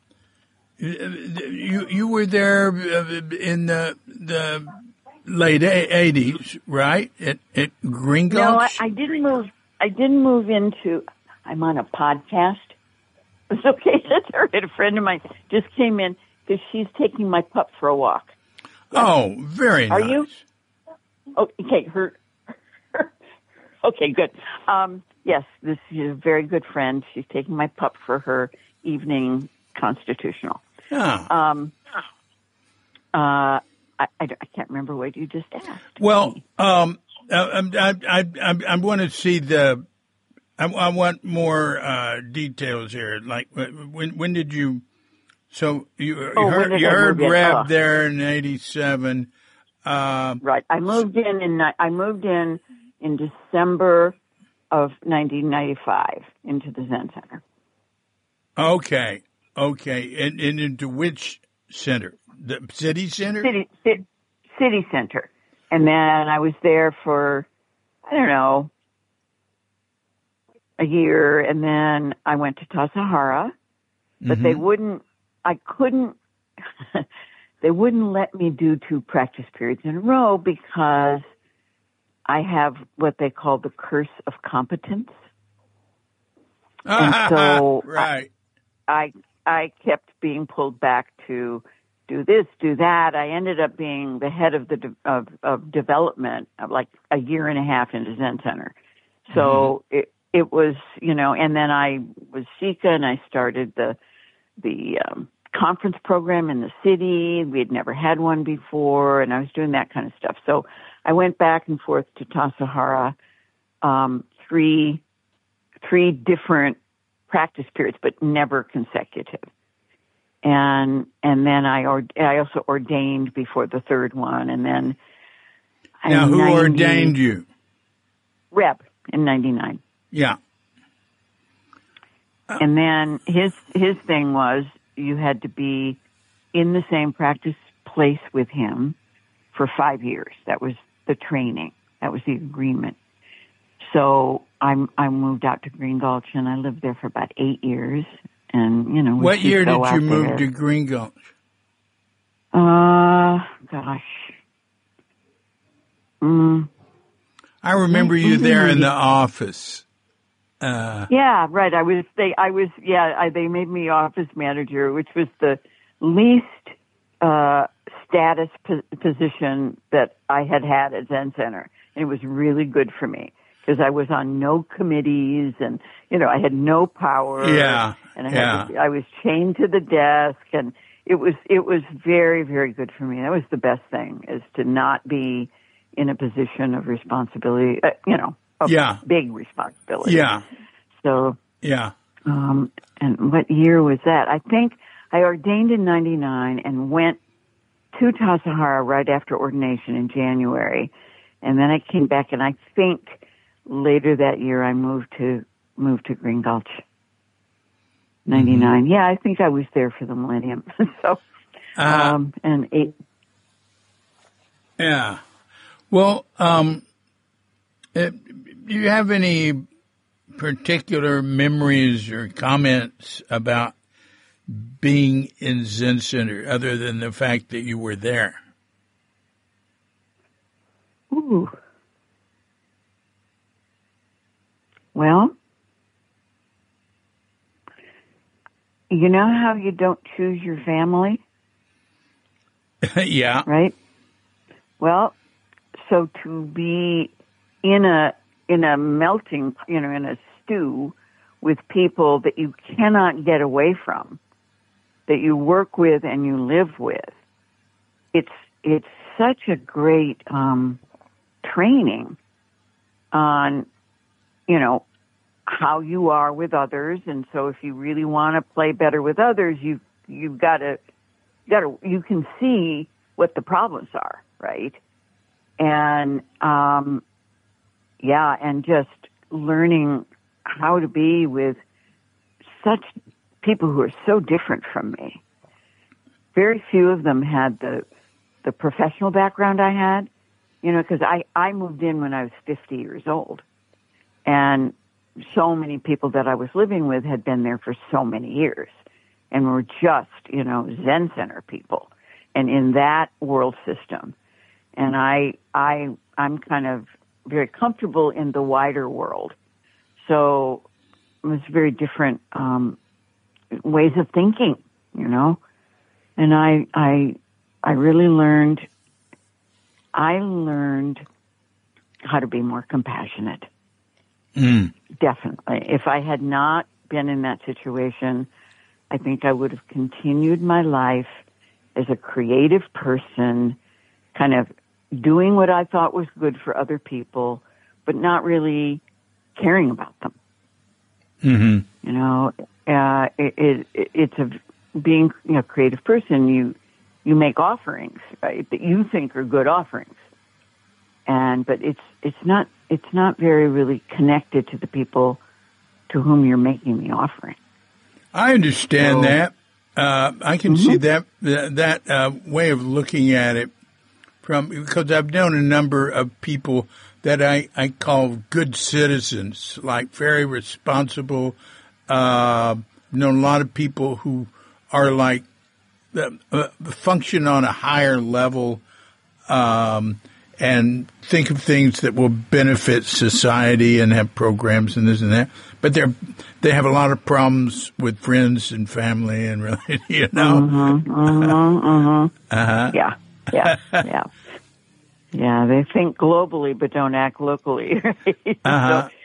you, you were there in the, the late eighties, right? At, at Green Gulch? No, I, I didn't move, I didn't move into, I'm on a podcast. It's okay. That's all right. A friend of mine just came in because she's taking my pup for a walk. Yes. Oh, very Are nice. Are you? Oh, okay. Her, her. Okay, good. Um, yes, this is a very good friend. She's taking my pup for her evening constitutional. Oh. Um, uh, I, I, I can't remember what you just asked. Well, um, I, I, I, I, I want to see the. I, I want more uh, details here. Like, when when did you? So you, you oh, heard you I heard Reb oh. there in eighty-seven. Uh, right. I moved in in I moved in in December of nineteen ninety-five into the Zen Center. Okay. Okay. And, and into which center? The city center? City, city, city center. And then I was there for, I don't know, a year, and then I went to Tassajara, but mm-hmm. they wouldn't, I couldn't, they wouldn't let me do two practice periods in a row because I have what they call the curse of competence. And so right. I, I, I kept being pulled back to do this, do that. I ended up being the head of the, de- of, of development of like a year and a half into Zen Center. So mm-hmm. it, it was, you know, and then I was Sika and I started the, the, um, conference program in the city. We had never had one before, and I was doing that kind of stuff. So I went back and forth to Tassajara, um, three, three different practice periods, but never consecutive. And, and then I, or, I also ordained before the third one. And then now who ninety, ordained you? Reb in ninety-nine. Yeah. Uh, and then his, his thing was you had to be in the same practice place with him for five years. That was the training. That was the agreement. So I, I moved out to Green Gulch and I lived there for about eight years. And, you know, what year did you move there. to Green Gulch? Uh, gosh. Mm. I remember you there in the office. Uh, yeah, right. I was, they, I was, yeah, I, they made me office manager, which was the least, uh, status po- position that I had had at Zen Center. And it was really good for me because I was on no committees and, you know, I had no power. Yeah. And I, yeah. had to, I was chained to the desk and it was, it was very, very good for me. That was the best thing, is to not be in a position of responsibility, uh, you know, of yeah. big responsibility. Yeah. So, yeah. Um, and what year was that? I think I ordained in ninety-nine and went to Tassajara right after ordination in January. And then I came back and I think later that year I moved to, moved to Green Gulch. ninety-nine. Mm-hmm. Yeah, I think I was there for the millennium. so, uh, um, and eight. Yeah. Well, um, it, do you have any particular memories or comments about being in Zen Center other than the fact that you were there? Ooh. Well, you know how you don't choose your family? Yeah. Right? Well, so to be in a in a melting, you know, in a stew with people that you cannot get away from, that you work with and you live with, it's it's such a great um, training on, you know, how you are with others. And so if you really want to play better with others, you you've got to got to you can see what the problems are, right? And um, yeah, and just learning how to be with such people who are so different from me. Very few of them had the the professional background I had, you know, because I, I moved in when I was fifty years old. And so many people that I was living with had been there for so many years and were just, you know, Zen Center people and in that world system. And I, I, I'm kind of very comfortable in the wider world. So it was very different, um, ways of thinking, you know, and I, I, I really learned, I learned how to be more compassionate. Mm. Definitely. If I had not been in that situation, I think I would have continued my life as a creative person, kind of doing what I thought was good for other people, but not really caring about them. Mm-hmm. You know, uh, it, it, it's a being you know, a creative person. You you make offerings, right, that you think are good offerings, and but it's it's not it's not very really connected to the people to whom you're making the offering. I understand so, that. Uh, I can mm-hmm. see that that, that uh, way of looking at it from because I've known a number of people that I, I call good citizens, like very responsible. Uh, I've known a lot of people who are like uh, function on a higher level um, and think of things that will benefit society and have programs and this and that. But they're they have a lot of problems with friends and family and really, you know. Mm-hmm, mm-hmm, mm-hmm. Uh-huh. Yeah, yeah, yeah. Yeah, they think globally but don't act locally. Right? Uh-huh. So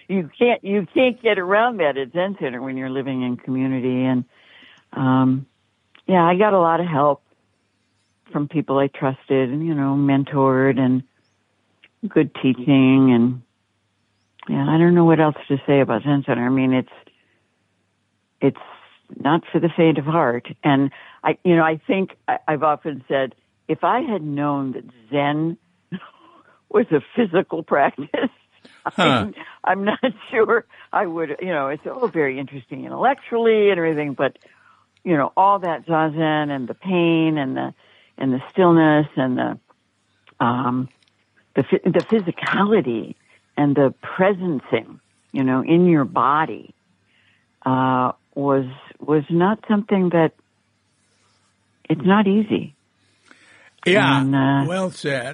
you can't you can't get around that at Zen Center when you're living in community. And um, yeah, I got a lot of help from people I trusted, and you know, mentored, and good teaching, and yeah, I don't know what else to say about Zen Center. I mean, it's it's not for the faint of heart. And I, you know, I think I, I've often said, if I had known that Zen was a physical practice, huh. I'm, I'm not sure I would, you know, it's all very interesting intellectually and everything, but, you know, all that Zazen and the pain and the, and the stillness and the, um, the, the physicality and the presencing, you know, in your body, uh, was, was not something that, it's not easy. Yeah, and, uh, well said.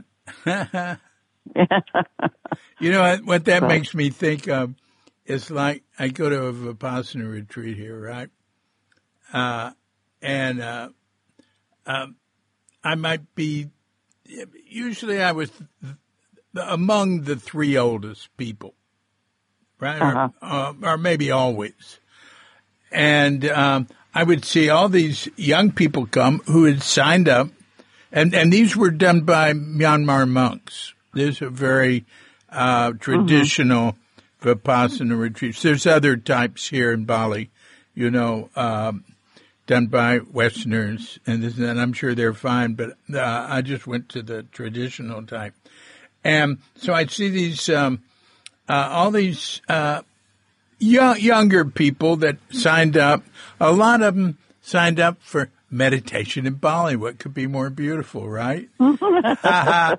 You know what, what that but, makes me think of is like I go to a Vipassana retreat here, right? Uh, and uh, uh, I might be, usually I was among the three oldest people, right? Uh-huh. Or, uh, or maybe always. And um, I would see all these young people come who had signed up, and, and these were done by Myanmar monks. There's a very uh, traditional mm-hmm. Vipassana retreats. There's other types here in Bali, you know, um, done by Westerners, and, this, and I'm sure they're fine, but uh, I just went to the traditional type. And so I see these, um, uh, all these uh, young, younger people that signed up. A lot of them signed up for meditation in Bali. What could be more beautiful, right? And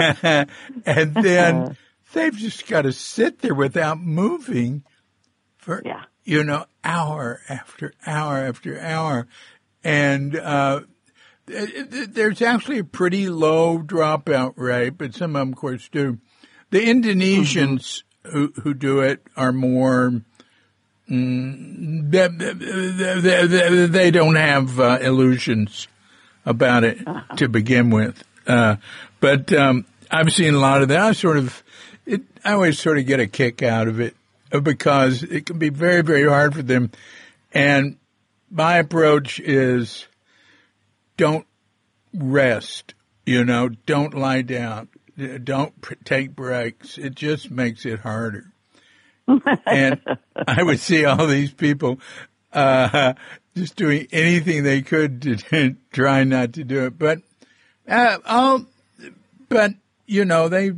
then they've just got to sit there without moving for, yeah. you know, hour after hour after hour. And uh, there's actually a pretty low dropout rate, but some of them, of course, do. The Indonesians mm-hmm. who, who do it are more... Mm, they, they, they, they don't have uh, illusions about it uh-huh. to begin with. Uh, but um, I've seen a lot of that. I sort of, it, I always sort of get a kick out of it because it can be very, very hard for them. And my approach is don't rest, you know, don't lie down, don't take breaks. It just makes it harder. And I would see all these people uh, just doing anything they could to, to try not to do it. But, uh, all, but you know, they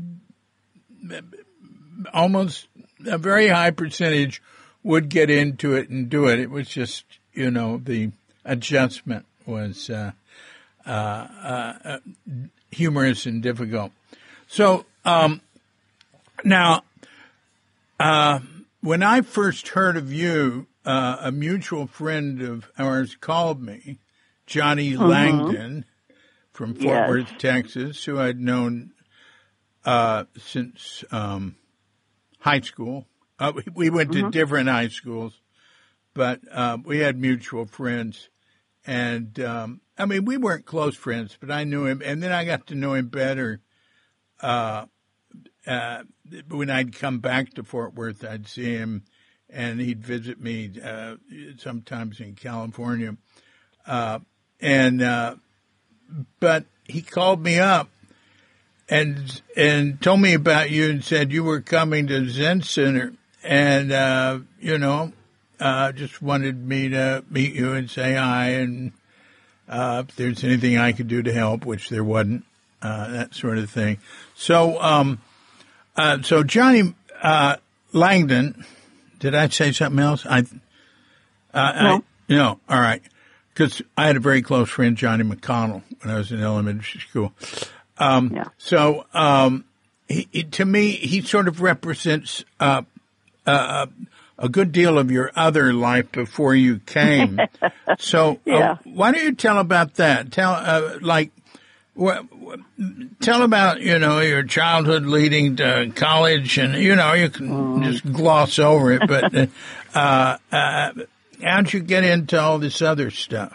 almost a very high percentage would get into it and do it. It was just, you know, the adjustment was uh, uh, uh, humorous and difficult. So um, now. Uh, when I first heard of you, uh, a mutual friend of ours called me, Johnny mm-hmm. Langdon from Fort yes. Worth, Texas, who I'd known uh, since um, high school. Uh, we, we went mm-hmm. to different high schools, but uh, we had mutual friends. And, um, I mean, we weren't close friends, but I knew him. And then I got to know him better uh Uh, when I'd come back to Fort Worth, I'd see him, and he'd visit me uh, sometimes in California. Uh, and uh, but he called me up and and told me about you and said you were coming to Zen Center, and uh, you know, uh, just wanted me to meet you and say hi, and uh, if there's anything I could do to help, which there wasn't, uh, that sort of thing. So. Um, Uh, so Johnny uh, Langdon, did I say something else? I, uh, no. I, no, all right, because I had a very close friend, Johnny McConnell, when I was in elementary school. Um, yeah. So um, he, he, to me, he sort of represents uh, uh, a good deal of your other life before you came. So yeah. uh, why don't you tell about that? Tell uh, like. Well, tell about, you know, your childhood leading to college, and, you know, you can mm. just gloss over it, but uh, uh, how'd you get into all this other stuff?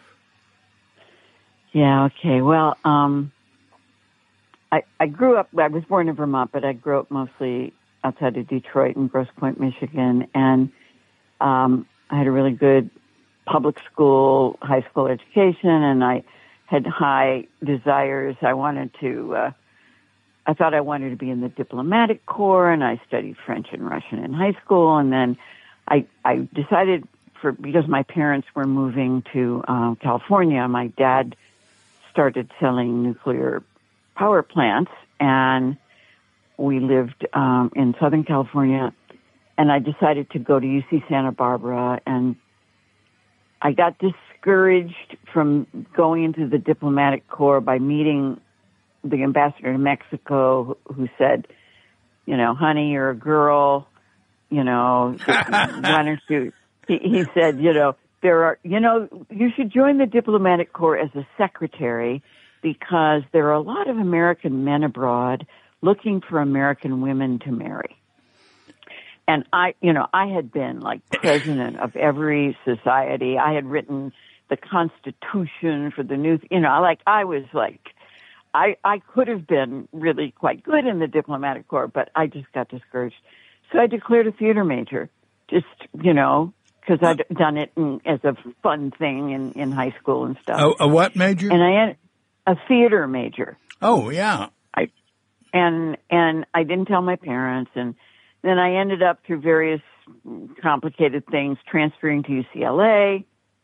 Yeah, okay. Well, um, I, I grew up, I was born in Vermont, but I grew up mostly outside of Detroit in Grosse Pointe, Michigan. And um, I had a really good public school, high school education, and I had high desires. I wanted to, uh, I thought I wanted to be in the diplomatic corps, and I studied French and Russian in high school. And then I, I decided for, because my parents were moving to uh, California, my dad started selling nuclear power plants, and we lived um, in Southern California, and I decided to go to U C Santa Barbara, and I got discouraged from going into the diplomatic corps by meeting the ambassador to Mexico, who said, you know, honey, you're a girl, you know, why don't you, he, he said, you know, there are, you know, you should join the diplomatic corps as a secretary because there are a lot of American men abroad looking for American women to marry. And I, you know, I had been like president of every society. I had written the Constitution for the new, you know, like I was like, I, I could have been really quite good in the diplomatic corps, but I just got discouraged. So I declared a theater major, just, you know, because I'd done it in, as a fun thing in, in high school and stuff. A, a what major? And I had a theater major. Oh, yeah. I, and, and I didn't tell my parents, and then I ended up through various complicated things transferring to U C L A.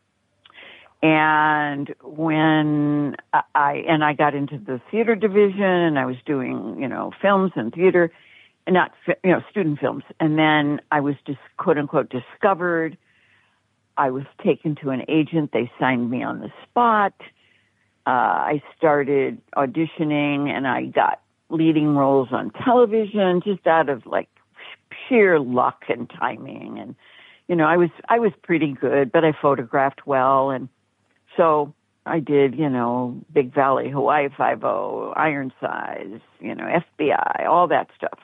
And when I, and I got into the theater division, and I was doing, you know, films and theater, and not, you know, student films. And then I was just quote unquote discovered. I was taken to an agent. They signed me on the spot. Uh, I started auditioning, and I got leading roles on television just out of like sheer luck and timing. And, you know, I was, I was pretty good, but I photographed well. And so I did, you know, Big Valley, Hawaii Five-O, Ironsides, you know, F B I, all that stuff.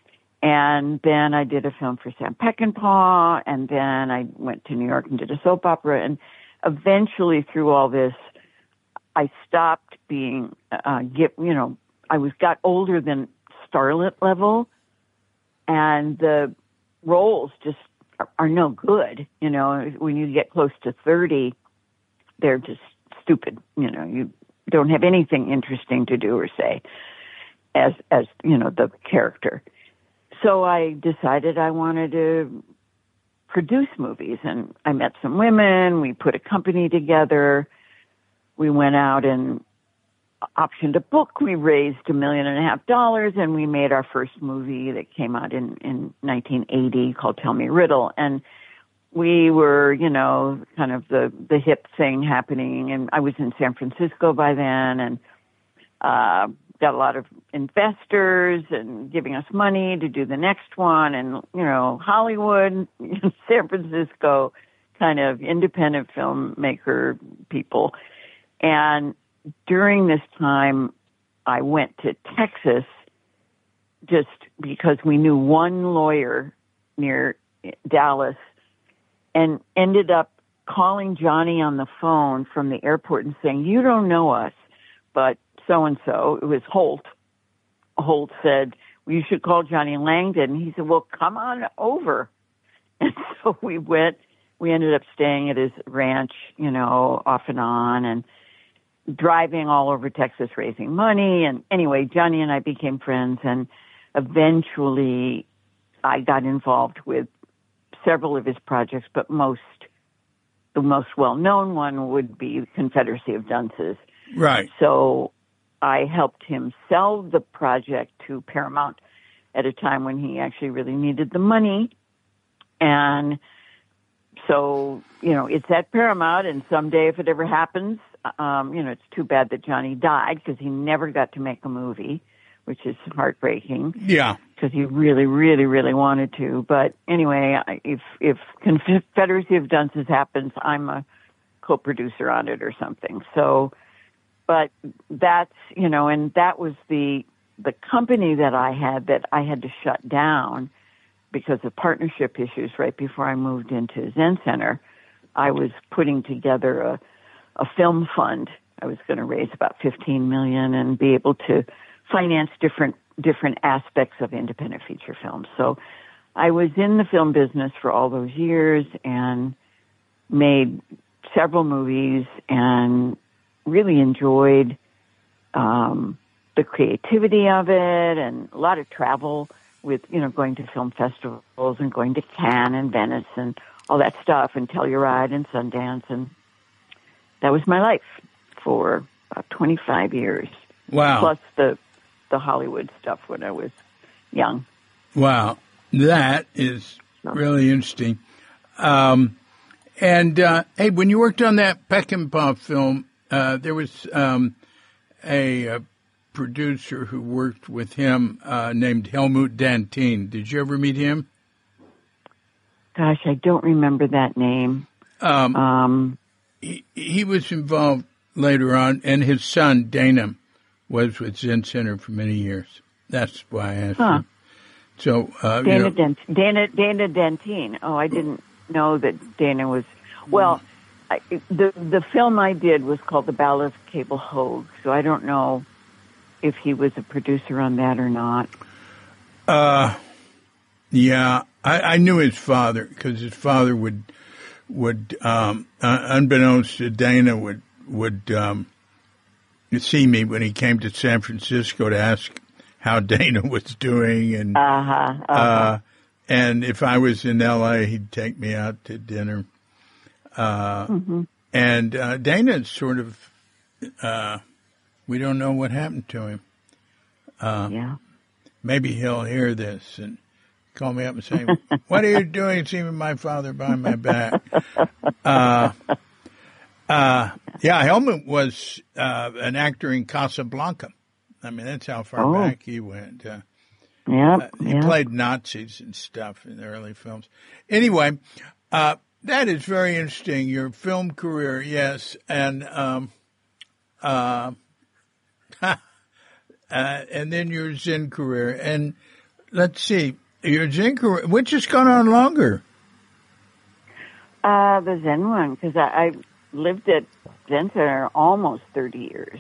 And then I did a film for Sam Peckinpah, and then I went to New York and did a soap opera. And eventually through all this, I stopped being, uh, get, you know, I was got older than starlet level, and the roles just are, are no good. You know, when you get close to thirty, they're just stupid. You know, you don't have anything interesting to do or say as, as, you know, the character. So I decided I wanted to produce movies, and I met some women. We put a company together. We went out and optioned a book. We raised a million and a half dollars, and we made our first movie that came out in, in nineteen eighty called Tell Me a Riddle. And we were, you know, kind of the, the hip thing happening. And I was in San Francisco by then, and uh, got a lot of investors and giving us money to do the next one. And, you know, Hollywood, San Francisco, kind of independent filmmaker people. And during this time, I went to Texas just because we knew one lawyer near Dallas, and ended up calling Johnny on the phone from the airport and saying, you don't know us, but so-and-so, it was Holt. Holt said, well, you should call Johnny Langdon. He said, well, come on over. And so we went, we ended up staying at his ranch, you know, off and on, and driving all over Texas raising money. And anyway, Johnny and I became friends, and eventually I got involved with several of his projects, but most, the most well-known one would be Confederacy of Dunces. Right. So I helped him sell the project to Paramount at a time when he actually really needed the money. And so, you know, it's at Paramount, and someday if it ever happens, um, you know, it's too bad that Johnny died because he never got to make a movie, which is heartbreaking. Yeah. Because he really, really, really wanted to. But anyway, if if Confederacy of Dunces happens, I'm a co-producer on it or something. So, but that's, you know, and that was the the company that I had that I had to shut down because of partnership issues right before I moved into Zen Center. I was putting together a, a film fund. I was going to raise about fifteen million dollars and be able to finance different different aspects of independent feature films. So I was in the film business for all those years and made several movies and really enjoyed um, the creativity of it, and a lot of travel with, you know, going to film festivals and going to Cannes and Venice and all that stuff, and Telluride and Sundance. And that was my life for about twenty-five years. Wow. Plus the, the Hollywood stuff when I was young. Wow. That is really interesting. Um, and, uh, hey, when you worked on that Peckinpah film, uh, there was um, a, a producer who worked with him uh, named Helmut Dantine. Did you ever meet him? Gosh, I don't remember that name. Um, um, he, he was involved later on, and his son, Dana, was with Zen Center for many years. That's why I asked huh. you. So, uh, Dana, you know, Dent, Dana, Dana Dantine. Oh, I didn't know that Dana was, well, I, the the film I did was called The Ballad of Cable Hogue, so I don't know if he was a producer on that or not. Uh, yeah, I, I knew his father because his father would, would um, uh, unbeknownst to Dana, would, would um, see me when he came to San Francisco to ask how Dana was doing. And, uh-huh, uh-huh. uh, and if I was in L A, he'd take me out to dinner. Uh, mm-hmm. And uh, Dana's sort of, uh, we don't know what happened to him. Uh, yeah. Maybe he'll hear this and call me up and say, what are you doing seeing my father behind my back? Uh, uh, yeah, Helmut was uh, an actor in Casablanca. I mean, that's how far oh. back he went. Uh, yeah, uh, he yep. played Nazis and stuff in the early films. Anyway, uh, that is very interesting, your film career, yes. And um, uh, uh, and then your Zen career. And let's see, your Zen career, which has gone on longer? Uh, the Zen one, because I, I lived at Zen Center almost thirty years.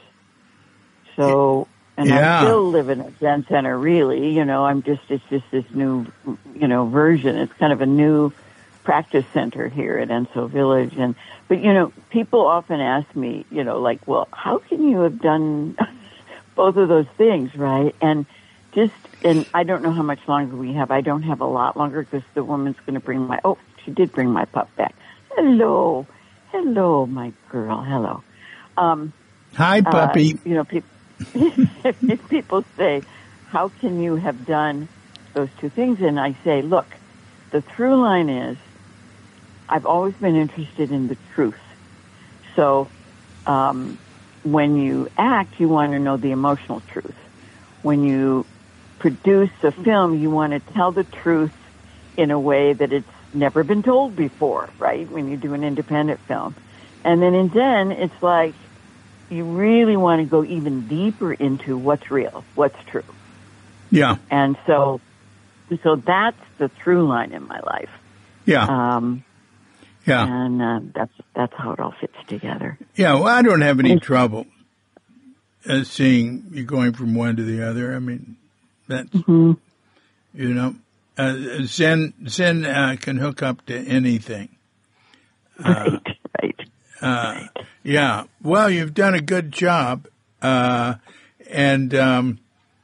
So, and yeah. I'm still living at Zen Center, really. You know, I'm just, it's just this new, you know, version. It's kind of a new practice center here at Enso Village. And, but, you know, people often ask me, you know, like, well, how can you have done both of those things, right? And just, and I don't know how much longer we have. I don't have a lot longer because the woman's going to bring my, oh, she did bring my pup back. Hello. Hello, my girl. Hello. Um, Hi, puppy. Uh, you know, people, people say, how can you have done those two things? And I say, look, the through line is I've always been interested in the truth. So um, when you act, you want to know the emotional truth. When you produce a film, you want to tell the truth in a way that it's never been told before, right? When you do an independent film. And then in Zen, it's like you really want to go even deeper into what's real, what's true. Yeah. And so so that's the through line in my life. Yeah. Um, yeah. And uh, that's that's how it all fits together. Yeah, well, I don't have any trouble uh, seeing you going from one to the other. I mean, that's, mm-hmm. you know, uh, Zen, Zen uh, can hook up to anything. Right, uh, right. Uh, right. Yeah. Well, you've done a good job. Uh, and um,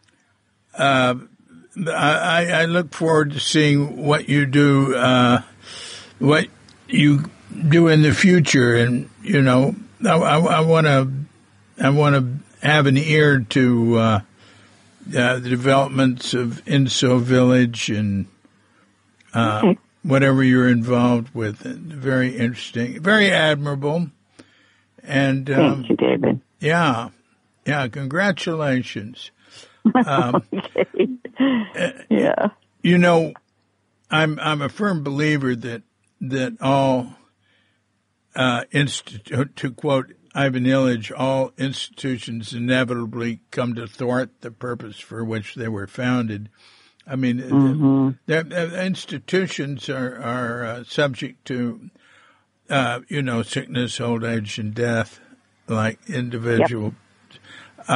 uh, I, I look forward to seeing what you do, uh, what you do in the future. And, you know, I want to, I want to have an ear to uh, uh, the developments of Enso Village and uh, okay. whatever you're involved with. Very interesting, very admirable. And um, thank you, David. Yeah, yeah. Congratulations. Um, okay. Yeah. You know, I'm I'm a firm believer that that all uh, institu- to quote Ivan Illich, all institutions inevitably come to thwart the purpose for which they were founded. I mean, mm-hmm. the, the institutions are are uh, subject to, uh, you know, sickness, old age, and death, like individual. Yep. Uh,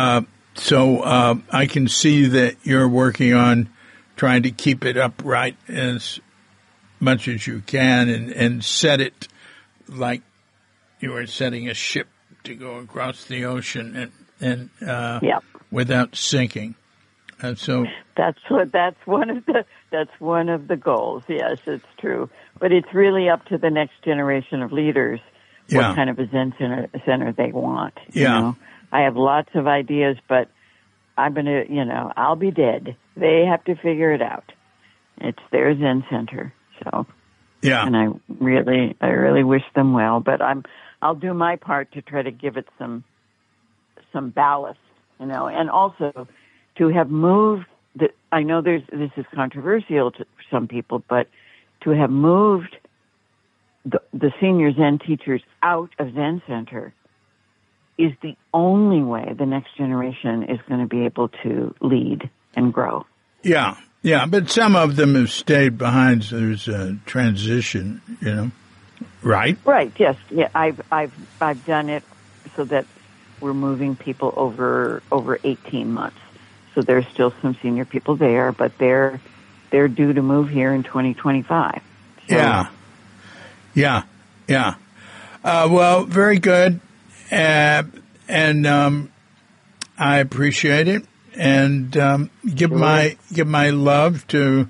so uh, I can see that you're working on trying to keep it upright as much as you can and, and set it like you were setting a ship to go across the ocean and, and uh, yep. without sinking. And so that's what that's one of the that's one of the goals. Yes, it's true. But it's really up to the next generation of leaders what yeah. kind of a Zen center, center they want. You yeah. know? I have lots of ideas, but I'm going to, you know, I'll be dead. They have to figure it out. It's their Zen center. So, yeah. And I really, I really wish them well, but I'm, I'll do my part to try to give it some, some ballast, you know, and also to have moved the, I know there's, this is controversial to some people, but to have moved the, the senior Zen teachers out of Zen Center is the only way the next generation is going to be able to lead and grow. Yeah, yeah, but some of them have stayed behind, so there's a transition, you know, right? Right, yes. Yeah, I've, I've, I've done it so that we're moving people over, over eighteen months. So there's still some senior people there, but they're, they're due to move here in twenty twenty-five. So, yeah, yeah, yeah. Uh, well, very good. Uh, and um, I appreciate it, and um, give sure. my give my love to.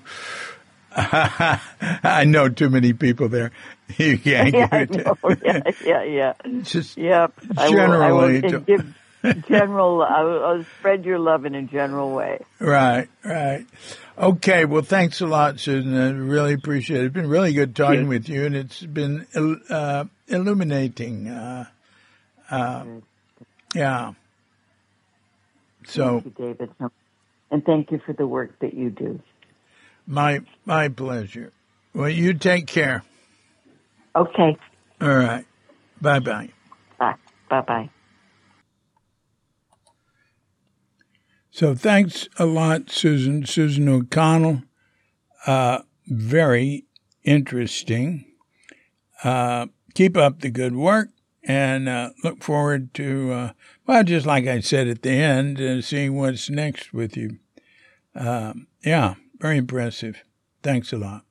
I know too many people there. You can't yeah, give it. I know. yeah, yeah, yeah. Just yep. generally, I will, I will give general. I'll, I'll spread your love in a general way. Right, right. Okay. Well, thanks a lot, Susan. I really appreciate it. It's been really good talking with you, and it's been uh, illuminating. Uh, Uh, yeah. So, thank you, David, and thank you for the work that you do. My my pleasure. Well, you take care. Okay. All right. Bye bye. Bye. Bye bye. So thanks a lot, Susan. Susan O'Connell. Uh, very interesting. Uh, keep up the good work. And uh, look forward to, uh, well, just like I said at the end, uh, seeing what's next with you. Um, yeah, very impressive. Thanks a lot.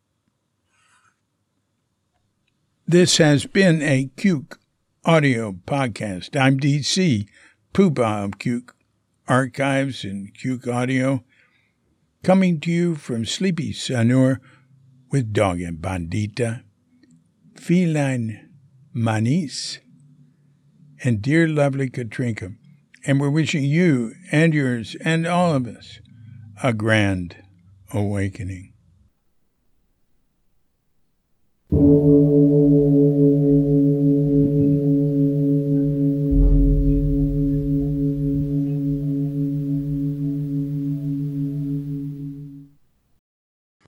This has been a Cuke audio podcast. I'm D C, Poobah of Cuke Archives and Cuke Audio, coming to you from Sleepy Sanur with Dog and Bandita, Feline Manis, and dear lovely Katrinka. And we're wishing you and yours and all of us a grand awakening.